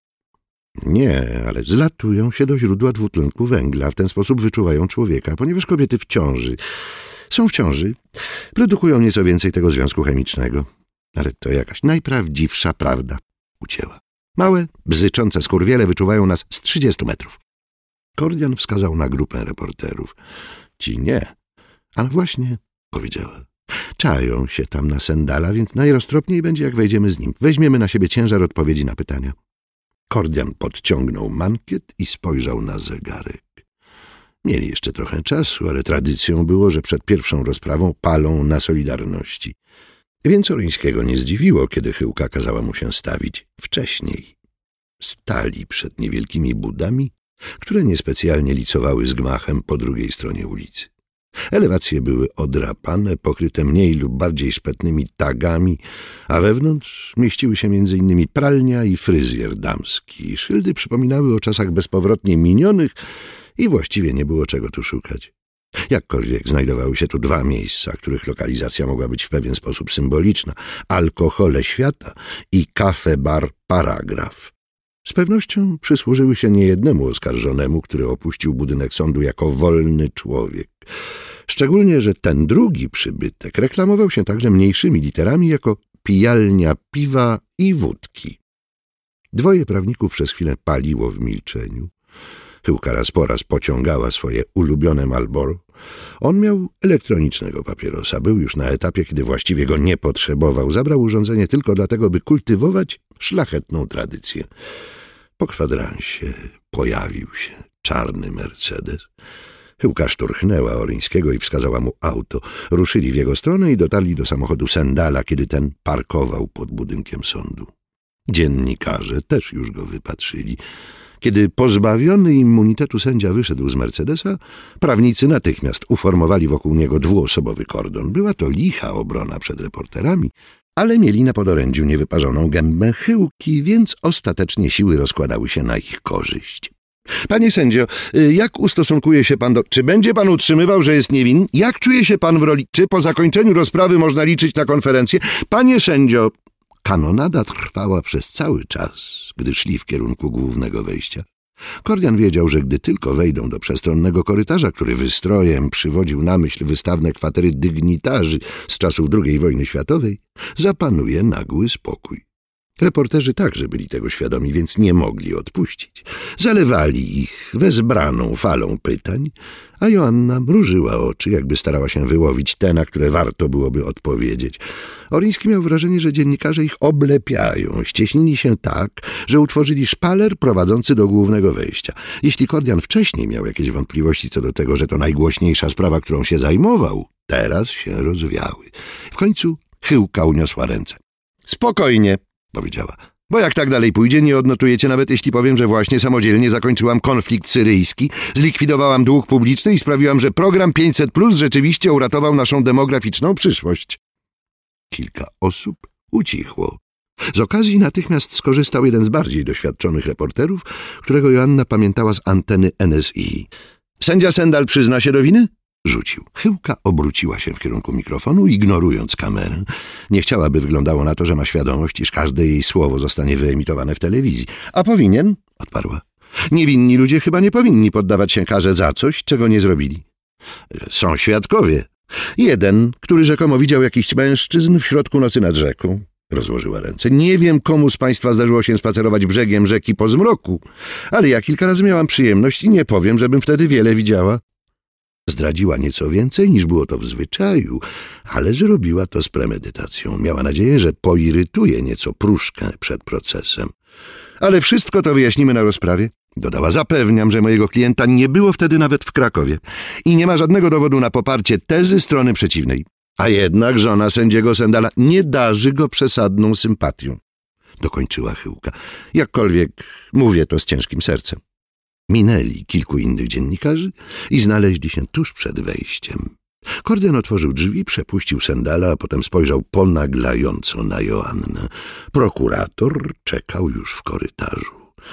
Nie, ale zlatują się do źródła dwutlenku węgla. W ten sposób wyczuwają człowieka, ponieważ kobiety w ciąży są w ciąży, produkują nieco więcej tego związku chemicznego. Ale to jakaś najprawdziwsza prawda, ucięła. Małe, bzyczące skurwiele wyczuwają nas z trzydziestu metrów. Kordian wskazał na grupę reporterów. Ci nie, ale właśnie, powiedziała. Czają się tam na Sendala, więc najroztropniej będzie, jak wejdziemy z nim. Weźmiemy na siebie ciężar odpowiedzi na pytania. Kordian podciągnął mankiet i spojrzał na zegarek. Mieli jeszcze trochę czasu, ale tradycją było, że przed pierwszą rozprawą palą na Solidarności. Więc Oryńskiego nie zdziwiło, kiedy Chyłka kazała mu się stawić wcześniej. Stali przed niewielkimi budami, które niespecjalnie licowały z gmachem po drugiej stronie ulicy. Elewacje były odrapane, pokryte mniej lub bardziej szpetnymi tagami, a wewnątrz mieściły się między innymi pralnia i fryzjer damski. Szyldy przypominały o czasach bezpowrotnie minionych i właściwie nie było czego tu szukać. Jakkolwiek znajdowały się tu dwa miejsca, których lokalizacja mogła być w pewien sposób symboliczna. Alkohole Świata i kafe-bar Paragraf. Z pewnością przysłużyły się niejednemu oskarżonemu, który opuścił budynek sądu jako wolny człowiek. Szczególnie, że ten drugi przybytek reklamował się także mniejszymi literami jako pijalnia piwa i wódki. Dwoje prawników przez chwilę paliło w milczeniu. Chyłka raz po raz pociągała swoje ulubione Marlboro. On miał elektronicznego papierosa. Był już na etapie, kiedy właściwie go nie potrzebował. Zabrał urządzenie tylko dlatego, by kultywować szlachetną tradycję. Po kwadransie pojawił się czarny Mercedes. Chyłka szturchnęła Oryńskiego i wskazała mu auto. Ruszyli w jego stronę i dotarli do samochodu Sendala, kiedy ten parkował pod budynkiem sądu. Dziennikarze też już go wypatrzyli. Kiedy pozbawiony immunitetu sędzia wyszedł z Mercedesa, prawnicy natychmiast uformowali wokół niego dwuosobowy kordon. Była to licha obrona przed reporterami, ale mieli na podorędziu niewyparzoną gębę Chyłki, więc ostatecznie siły rozkładały się na ich korzyść. Panie sędzio, jak ustosunkuje się pan do... Czy będzie pan utrzymywał, że jest niewinny? Jak czuje się pan w roli... Czy po zakończeniu rozprawy można liczyć na konferencję? Panie sędzio... Kanonada trwała przez cały czas, gdy szli w kierunku głównego wejścia. Kordian wiedział, że gdy tylko wejdą do przestronnego korytarza, który wystrojem przywodził na myśl wystawne kwatery dygnitarzy z czasów drugiej wojny światowej, zapanuje nagły spokój. Reporterzy także byli tego świadomi, więc nie mogli odpuścić. Zalewali ich wezbraną falą pytań, a Joanna mrużyła oczy, jakby starała się wyłowić te, na które warto byłoby odpowiedzieć. Oryński miał wrażenie, że dziennikarze ich oblepiają, ścieśnili się tak, że utworzyli szpaler prowadzący do głównego wejścia. Jeśli Kordian wcześniej miał jakieś wątpliwości co do tego, że to najgłośniejsza sprawa, którą się zajmował, teraz się rozwiały. W końcu Chyłka uniosła ręce. Spokojnie, powiedziała, bo jak tak dalej pójdzie, nie odnotujecie nawet jeśli powiem, że właśnie samodzielnie zakończyłam konflikt syryjski, zlikwidowałam dług publiczny i sprawiłam, że program pięćset plus rzeczywiście uratował naszą demograficzną przyszłość. Kilka osób ucichło. Z okazji natychmiast skorzystał jeden z bardziej doświadczonych reporterów, którego Joanna pamiętała z anteny N S I. Sędzia Sendal przyzna się do winy? Rzucił. Chyłka obróciła się w kierunku mikrofonu, ignorując kamerę. Nie chciała, by wyglądało na to, że ma świadomość, iż każde jej słowo zostanie wyemitowane w telewizji. A powinien? Odparła. Niewinni ludzie chyba nie powinni poddawać się karze za coś, czego nie zrobili. Są świadkowie. Jeden, który rzekomo widział jakichś mężczyzn w środku nocy nad rzeką. Rozłożyła ręce. Nie wiem, komu z państwa zdarzyło się spacerować brzegiem rzeki po zmroku, ale ja kilka razy miałam przyjemność i nie powiem, żebym wtedy wiele widziała. Zdradziła nieco więcej, niż było to w zwyczaju, ale zrobiła to z premedytacją. Miała nadzieję, że poirytuje nieco Pruszkę przed procesem. Ale wszystko to wyjaśnimy na rozprawie. Dodała, zapewniam, że mojego klienta nie było wtedy nawet w Krakowie i nie ma żadnego dowodu na poparcie tezy strony przeciwnej. A jednak żona sędziego Sendala nie darzy go przesadną sympatią. Dokończyła Chyłka. Jakkolwiek mówię to z ciężkim sercem. Minęli kilku innych dziennikarzy i znaleźli się tuż przed wejściem. Kordian otworzył drzwi, przepuścił Sendala, a potem spojrzał ponaglająco na Joannę. Prokurator czekał już w korytarzu.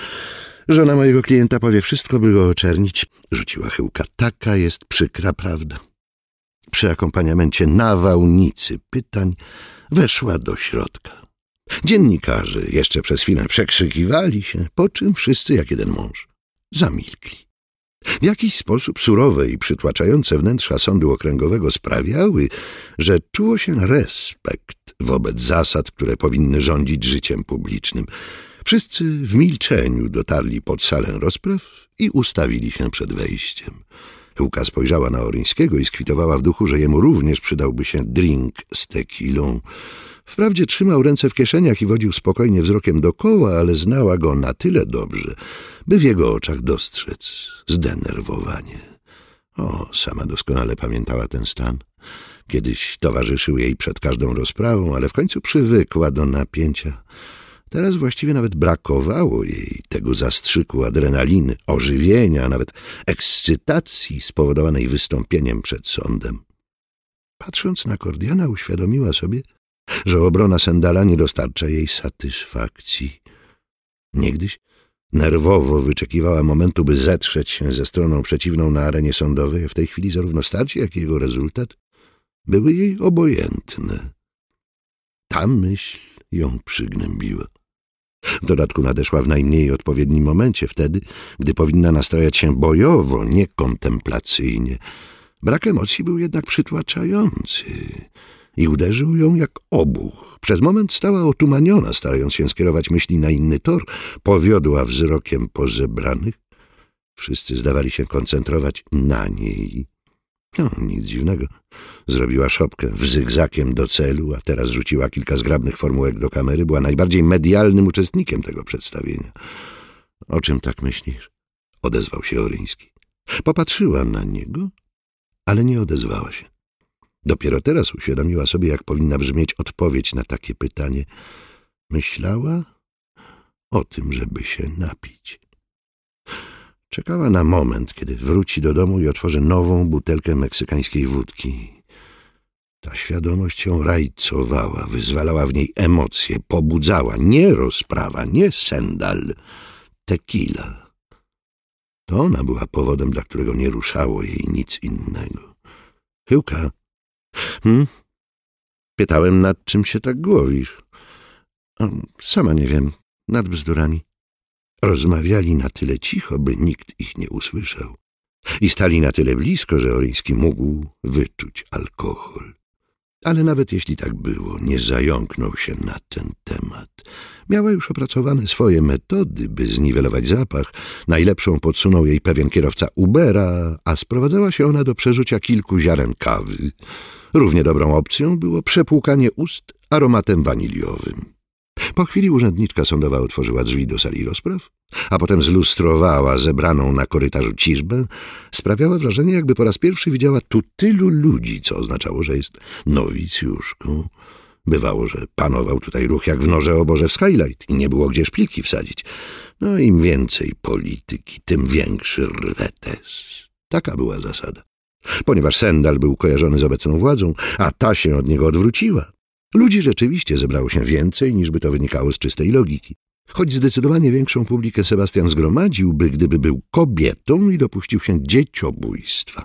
Żona mojego klienta powie wszystko, by go oczernić, rzuciła Chyłka. Taka jest przykra prawda. Przy akompaniamencie nawałnicy pytań weszła do środka. Dziennikarze jeszcze przez chwilę przekrzykiwali się, po czym wszyscy jak jeden mąż zamilkli. W jakiś sposób surowe i przytłaczające wnętrza sądu okręgowego sprawiały, że czuło się respekt wobec zasad, które powinny rządzić życiem publicznym. Wszyscy w milczeniu dotarli pod salę rozpraw i ustawili się przed wejściem. Chyłka spojrzała na Oryńskiego i skwitowała w duchu, że jemu również przydałby się drink z tekilą. Wprawdzie trzymał ręce w kieszeniach i wodził spokojnie wzrokiem dokoła, ale znała go na tyle dobrze, by w jego oczach dostrzec zdenerwowanie. O, sama doskonale pamiętała ten stan. Kiedyś towarzyszył jej przed każdą rozprawą, ale w końcu przywykła do napięcia. Teraz właściwie nawet brakowało jej tego zastrzyku adrenaliny, ożywienia, a nawet ekscytacji spowodowanej wystąpieniem przed sądem. Patrząc na Kordiana, uświadomiła sobie, że obrona Sendala nie dostarcza jej satysfakcji. Niegdyś nerwowo wyczekiwała momentu, by zetrzeć się ze stroną przeciwną na arenie sądowej, a w tej chwili zarówno starcie, jak i jego rezultat były jej obojętne. Ta myśl ją przygnębiła. W dodatku nadeszła w najmniej odpowiednim momencie, wtedy, gdy powinna nastrajać się bojowo, nie kontemplacyjnie. Brak emocji był jednak przytłaczający i uderzył ją jak obuch. Przez moment stała otumaniona, starając się skierować myśli na inny tor, powiodła wzrokiem po zebranych. Wszyscy zdawali się koncentrować na niej. No, nic dziwnego. Zrobiła szopkę wzygzakiem do celu, a teraz rzuciła kilka zgrabnych formułek do kamery. Była najbardziej medialnym uczestnikiem tego przedstawienia. O czym tak myślisz? Odezwał się Oryński. Popatrzyła na niego, ale nie odezwała się. Dopiero teraz uświadomiła sobie, jak powinna brzmieć odpowiedź na takie pytanie. Myślała o tym, żeby się napić. Czekała na moment, kiedy wróci do domu i otworzy nową butelkę meksykańskiej wódki. Ta świadomość ją rajcowała, wyzwalała w niej emocje, pobudzała. Nie rozprawa, nie Sendal, tequila. To ona była powodem, dla którego nie ruszało jej nic innego. Chyłka, hm? Pytałem, nad czym się tak głowisz. O, sama nie wiem, nad bzdurami. Rozmawiali na tyle cicho, by nikt ich nie usłyszał. I stali na tyle blisko, że Oryński mógł wyczuć alkohol. Ale nawet jeśli tak było, nie zająknął się na ten temat. Miała już opracowane swoje metody, by zniwelować zapach. Najlepszą podsunął jej pewien kierowca Ubera, a sprowadzała się ona do przerzucia kilku ziaren kawy. Równie dobrą opcją było przepłukanie ust aromatem waniliowym. Po chwili urzędniczka sądowa otworzyła drzwi do sali rozpraw, a potem zlustrowała zebraną na korytarzu ciżbę. Sprawiała wrażenie, jakby po raz pierwszy widziała tu tylu ludzi, co oznaczało, że jest nowicjuszką. Bywało, że panował tutaj ruch jak w Norze Oborze w Skylight i nie było gdzie szpilki wsadzić. No im więcej polityki, tym większy rwetes. Taka była zasada. Ponieważ Sendal był kojarzony z obecną władzą, a ta się od niego odwróciła, ludzi rzeczywiście zebrało się więcej, niż by to wynikało z czystej logiki. Choć zdecydowanie większą publikę Sebastian zgromadziłby, gdyby był kobietą i dopuścił się dzieciobójstwa.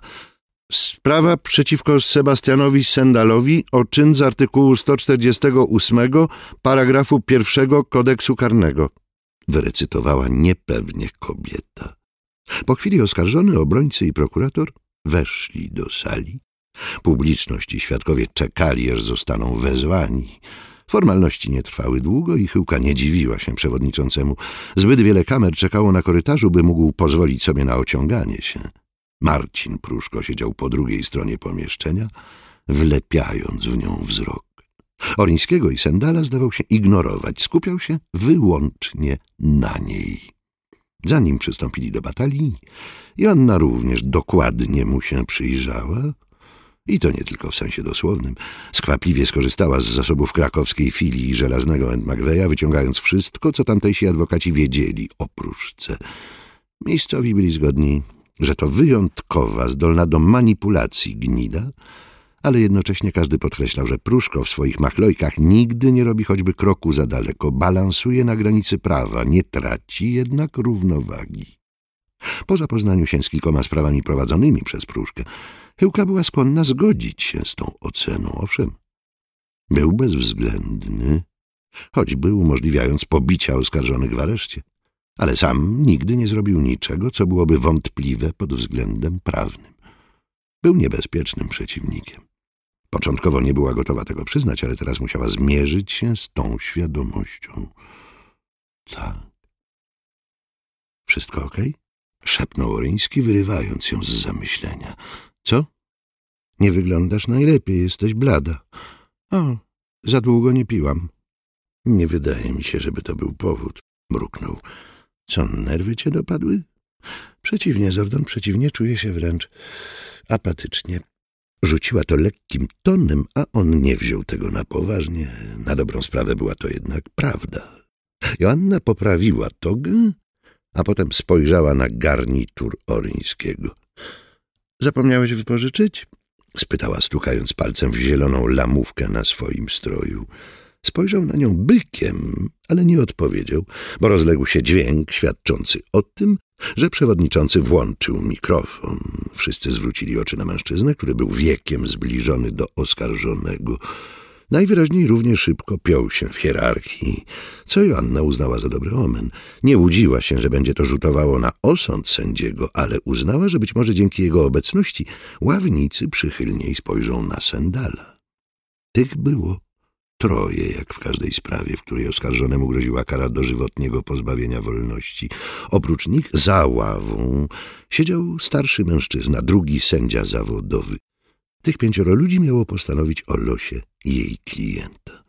Sprawa przeciwko Sebastianowi Sendalowi o czyn z artykułu sto czterdziestego ósmego paragrafu pierwszego kodeksu karnego, wyrecytowała niepewnie kobieta. Po chwili oskarżony, obrońcy i prokurator weszli do sali. Publiczność i świadkowie czekali, aż zostaną wezwani. Formalności nie trwały długo i Chyłka nie dziwiła się przewodniczącemu. Zbyt wiele kamer czekało na korytarzu, by mógł pozwolić sobie na ociąganie się. Marcin Pruszko siedział po drugiej stronie pomieszczenia, wlepiając w nią wzrok. Orińskiego i Sendala zdawał się ignorować, skupiał się wyłącznie na niej. Zanim przystąpili do batalii, Joanna również dokładnie mu się przyjrzała, i to nie tylko w sensie dosłownym. Skwapliwie skorzystała z zasobów krakowskiej filii Żelaznego and McVeya, wyciągając wszystko, co tamtejsi adwokaci wiedzieli o Pruszce. Miejscowi byli zgodni, że to wyjątkowa, zdolna do manipulacji gnida, ale jednocześnie każdy podkreślał, że Pruszko w swoich machlojkach nigdy nie robi choćby kroku za daleko, balansuje na granicy prawa, nie traci jednak równowagi. Po zapoznaniu się z kilkoma sprawami prowadzonymi przez Pruszkę, Chyłka była skłonna zgodzić się z tą oceną. Owszem, był bezwzględny, choćby umożliwiając pobicia oskarżonych w areszcie, ale sam nigdy nie zrobił niczego, co byłoby wątpliwe pod względem prawnym. Był niebezpiecznym przeciwnikiem. Początkowo nie była gotowa tego przyznać, ale teraz musiała zmierzyć się z tą świadomością. Tak. Wszystko okej? Szepnął Oryński, wyrywając ją z zamyślenia. Co? Nie wyglądasz najlepiej, jesteś blada. O, za długo nie piłam. Nie wydaje mi się, żeby to był powód, mruknął. Co, nerwy cię dopadły? Przeciwnie, Zordon, przeciwnie, czuję się wręcz apatycznie. Rzuciła to lekkim tonem, a on nie wziął tego na poważnie. Na dobrą sprawę była to jednak prawda. Joanna poprawiła togę, a potem spojrzała na garnitur Oryńskiego. Zapomniałeś wypożyczyć? Spytała, stukając palcem w zieloną lamówkę na swoim stroju. Spojrzał na nią bykiem, ale nie odpowiedział, bo rozległ się dźwięk świadczący o tym, że przewodniczący włączył mikrofon. Wszyscy zwrócili oczy na mężczyznę, który był wiekiem zbliżony do oskarżonego. Najwyraźniej równie szybko piął się w hierarchii, co Joanna uznała za dobry omen. Nie łudziła się, że będzie to rzutowało na osąd sędziego, ale uznała, że być może dzięki jego obecności ławnicy przychylniej spojrzą na Sendala. Tych było troje, jak w każdej sprawie, w której oskarżonemu groziła kara dożywotniego pozbawienia wolności. Oprócz nich za ławą siedział starszy mężczyzna, drugi sędzia zawodowy. Tych pięcioro ludzi miało postanowić o losie jej klienta.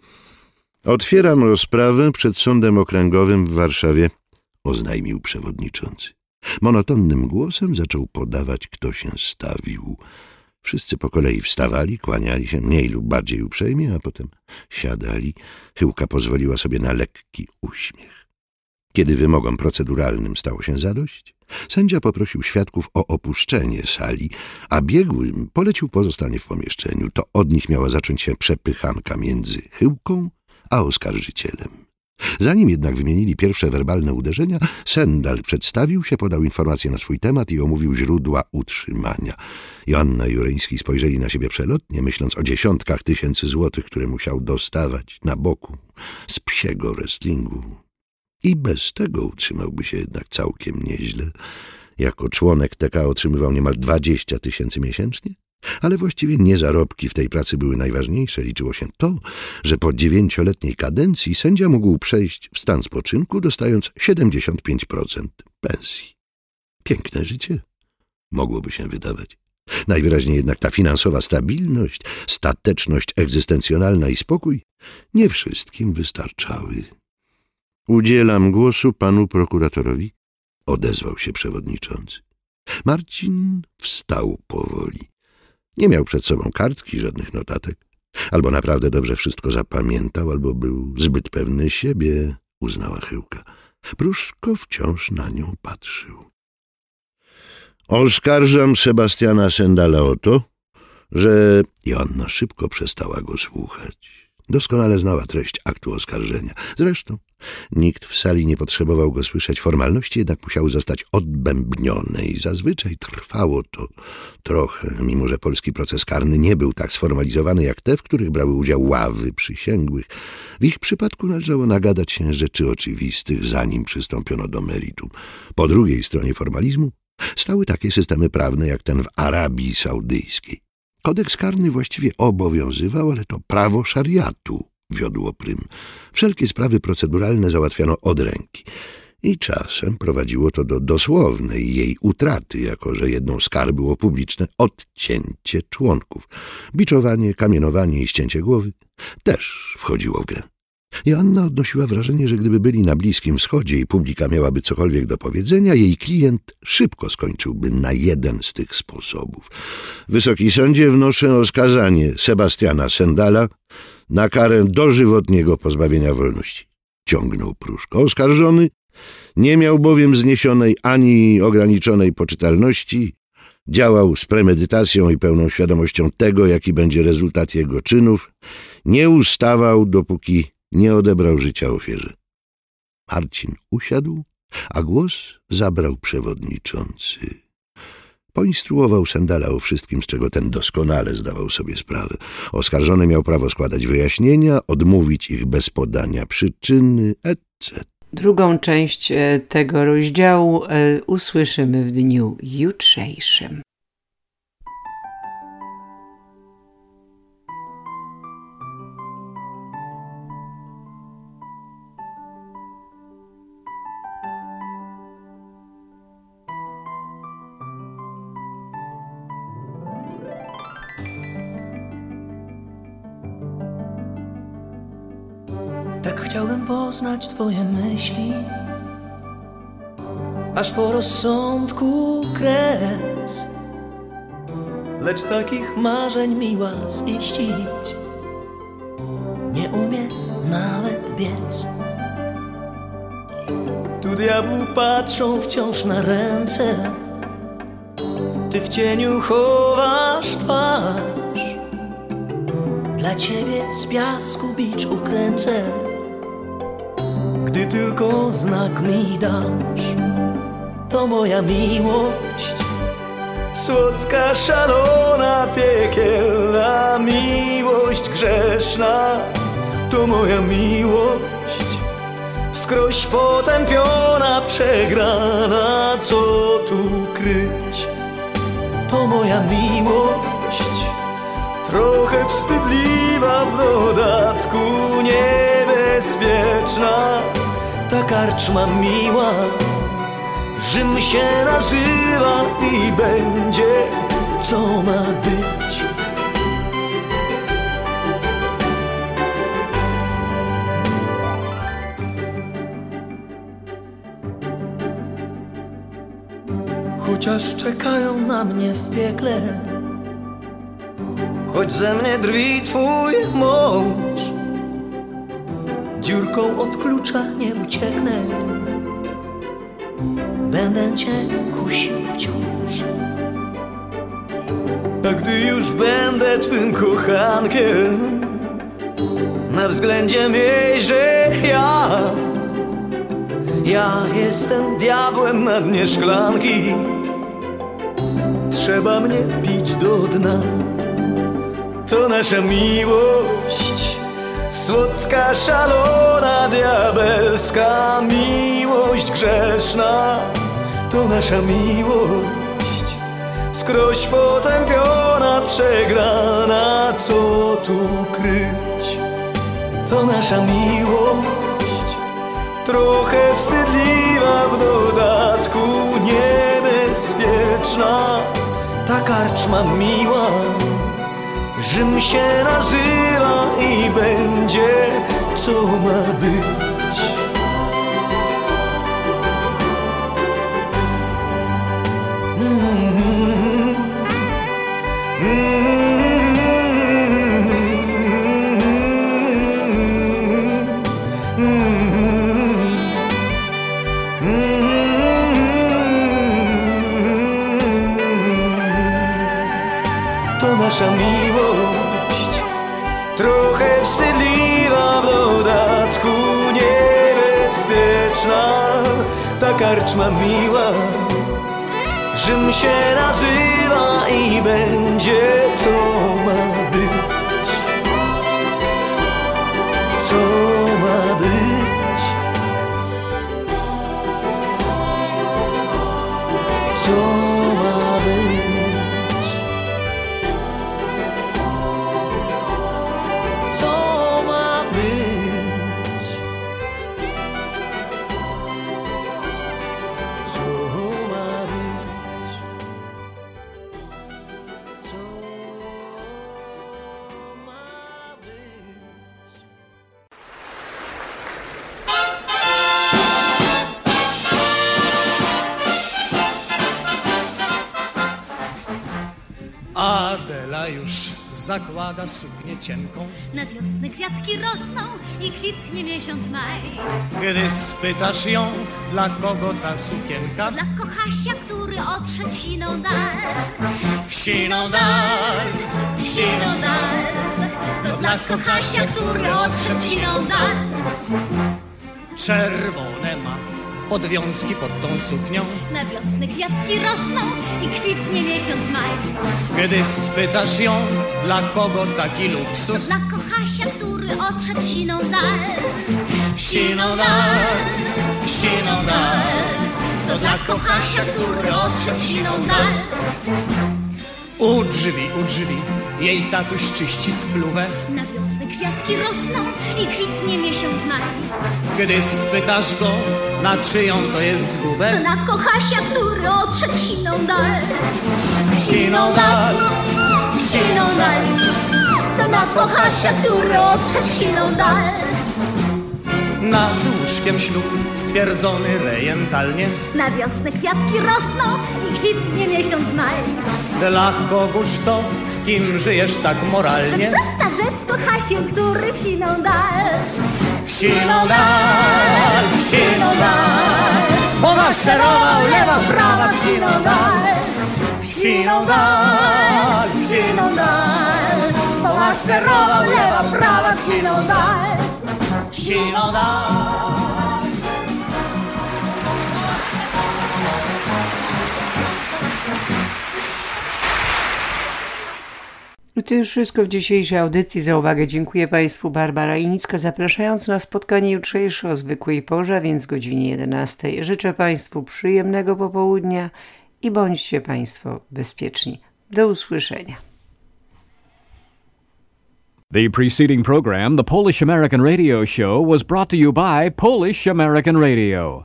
Otwieram rozprawę przed Sądem Okręgowym w Warszawie, oznajmił przewodniczący. Monotonnym głosem zaczął podawać, kto się stawił. Wszyscy po kolei wstawali, kłaniali się mniej lub bardziej uprzejmie, a potem siadali. Chyłka pozwoliła sobie na lekki uśmiech. Kiedy wymogom proceduralnym stało się zadość, sędzia poprosił świadków o opuszczenie sali, a biegłym polecił pozostanie w pomieszczeniu. To od nich miała zacząć się przepychanka między Chyłką a oskarżycielem. Zanim jednak wymienili pierwsze werbalne uderzenia, Sendal przedstawił się, podał informacje na swój temat i omówił źródła utrzymania. Joanna i Oryński spojrzeli na siebie przelotnie, myśląc o dziesiątkach tysięcy złotych, które musiał dostawać na boku z psiego wrestlingu. I bez tego utrzymałby się jednak całkiem nieźle. Jako członek T K otrzymywał niemal dwadzieścia tysięcy miesięcznie, Ale właściwie nie zarobki w tej pracy były najważniejsze. Liczyło się to, że po dziewięcioletniej kadencji sędzia mógł przejść w stan spoczynku, dostając siedemdziesiąt pięć procent pensji. Piękne życie, mogłoby się wydawać. Najwyraźniej jednak ta finansowa stabilność, stateczność egzystencjonalna i spokój nie wszystkim wystarczały. Udzielam głosu panu prokuratorowi, odezwał się przewodniczący. Marcin wstał powoli. Nie miał przed sobą kartki, żadnych notatek. Albo naprawdę dobrze wszystko zapamiętał, albo był zbyt pewny siebie, uznała Chyłka. Pruszko wciąż na nią patrzył. Oskarżam Sebastiana Sendala o to, że Joanna szybko przestała go słuchać. Doskonale znała treść aktu oskarżenia. Zresztą nikt w sali nie potrzebował go słyszeć. Formalności jednak musiały zostać odbębnione i zazwyczaj trwało to trochę, mimo że polski proces karny nie był tak sformalizowany jak te, w których brały udział ławy przysięgłych. W ich przypadku należało nagadać się rzeczy oczywistych, zanim przystąpiono do meritum. Po drugiej stronie formalizmu stały takie systemy prawne jak ten w Arabii Saudyjskiej. Kodeks karny właściwie obowiązywał, ale to prawo szariatu wiodło prym. Wszelkie sprawy proceduralne załatwiano od ręki. I czasem prowadziło to do dosłownej jej utraty, jako że jedną z kar było publiczne odcięcie członków. Biczowanie, kamienowanie i ścięcie głowy też wchodziło w grę. Joanna odnosiła wrażenie, że gdyby byli na Bliskim Wschodzie i publika miałaby cokolwiek do powiedzenia, jej klient szybko skończyłby na jeden z tych sposobów. Wysoki sądzie, wnoszę o skazanie Sebastiana Sendala na karę dożywotniego pozbawienia wolności. Ciągnął Pruszko. Oskarżony nie miał bowiem zniesionej ani ograniczonej poczytalności, działał z premedytacją i pełną świadomością tego, jaki będzie rezultat jego czynów, nie ustawał, dopóki nie odebrał życia ofierze. Marcin usiadł, a głos zabrał przewodniczący. Poinstruował Sendala o wszystkim, z czego ten doskonale zdawał sobie sprawę. Oskarżony miał prawo składać wyjaśnienia, odmówić ich bez podania przyczyny, et cetera. Drugą część tego rozdziału usłyszymy w dniu jutrzejszym. Tak chciałbym poznać twoje myśli, aż po rozsądku kres. Lecz takich marzeń miła ziścić nie umie nawet biec. Tu diabłu patrzą wciąż na ręce, ty w cieniu chowasz twarz. Dla ciebie z piasku bicz ukręcę, gdy tylko znak mi dasz. To moja miłość, słodka, szalona, piekielna miłość grzeszna. To moja miłość, wskroś potępiona, przegrana, co tu kryć. To moja miłość, trochę wstydliwa, w dodatku niebezpieczna. Ta karczma miła, Rzym się nazywa i będzie, co ma być. Chociaż czekają na mnie w piekle, choć ze mnie drwi twój mąż, dziurką od klucza nie ucieknę, będę cię kusił wciąż. A gdy już będę twym kochankiem, na względzie miej, że ja Ja jestem diabłem na dnie szklanki, trzeba mnie pić do dna. To nasza miłość, słodka, szalona, diabelska miłość grzeszna. To nasza miłość, wskroś potępiona, przegrana. Co tu kryć? To nasza miłość, trochę wstydliwa, w dodatku niebezpieczna. Ta karczma miła, Rzym się nazywa i będzie, co ma być. Mm-hmm. Mm-hmm. Nasza miłość, trochę wstydliwa, w dodatku niebezpieczna. Ta karczma miła, Rzym się nazywa i będzie, co ma być. Co ma być? Co ma być? Co ma być? Co ma być? Co ma być? Adela już zakłada suknię cienką. Na wiosnę kwiatki rosną i kwitnie miesiąc maj. Gdy spytasz ją, dla kogo ta sukienka? Dla kochasia, który odszedł w siną dal. W siną dal, w siną dal. To dla kochasia, który odszedł w siną dal. Czerwone ma podwiązki pod tą suknią. Na wiosnę kwiatki rosną i kwitnie miesiąc maj. Gdy spytasz ją, dla kogo taki luksus? To dla kochasia, który odszedł w siną dal. W siną dal, w siną dal. To dla kochasia, który odszedł w siną dal. U drzwi, u drzwi jej tatuś czyści spluwę. Na wiosnę kwiatki rosną i kwitnie miesiąc maj. Gdy spytasz go, na czyją to jest zgubę? To na kochasia, który odszedł w siną dal. W siną dal, w siną dal. To na kochasia, który odszedł w siną dal. Nad łóżkiem ślub stwierdzony rejentalnie. Na wiosnę kwiatki rosną i kwitnie miesiąc maj. Dla kogóż to, z kim żyjesz tak moralnie? Rzecz prosta, że z kochasiem, który w siną dal. W siną dal, w siną dal. Pomaszerował lewa, prawa, w siną dal. W siną dal, w siną dal. Pomaszerował lewa, prawa, w siną dal. W siną dal. To już wszystko w dzisiejszej audycji. Za uwagę dziękuję Państwu. Barbara Inicka, zapraszając na spotkanie jutrzejsze o zwykłej porze, a więc godzinie jedenastej. Życzę Państwu przyjemnego popołudnia i bądźcie Państwo bezpieczni. Do usłyszenia. The preceding program, the Polish American Radio Show, was brought to you by Polish American Radio.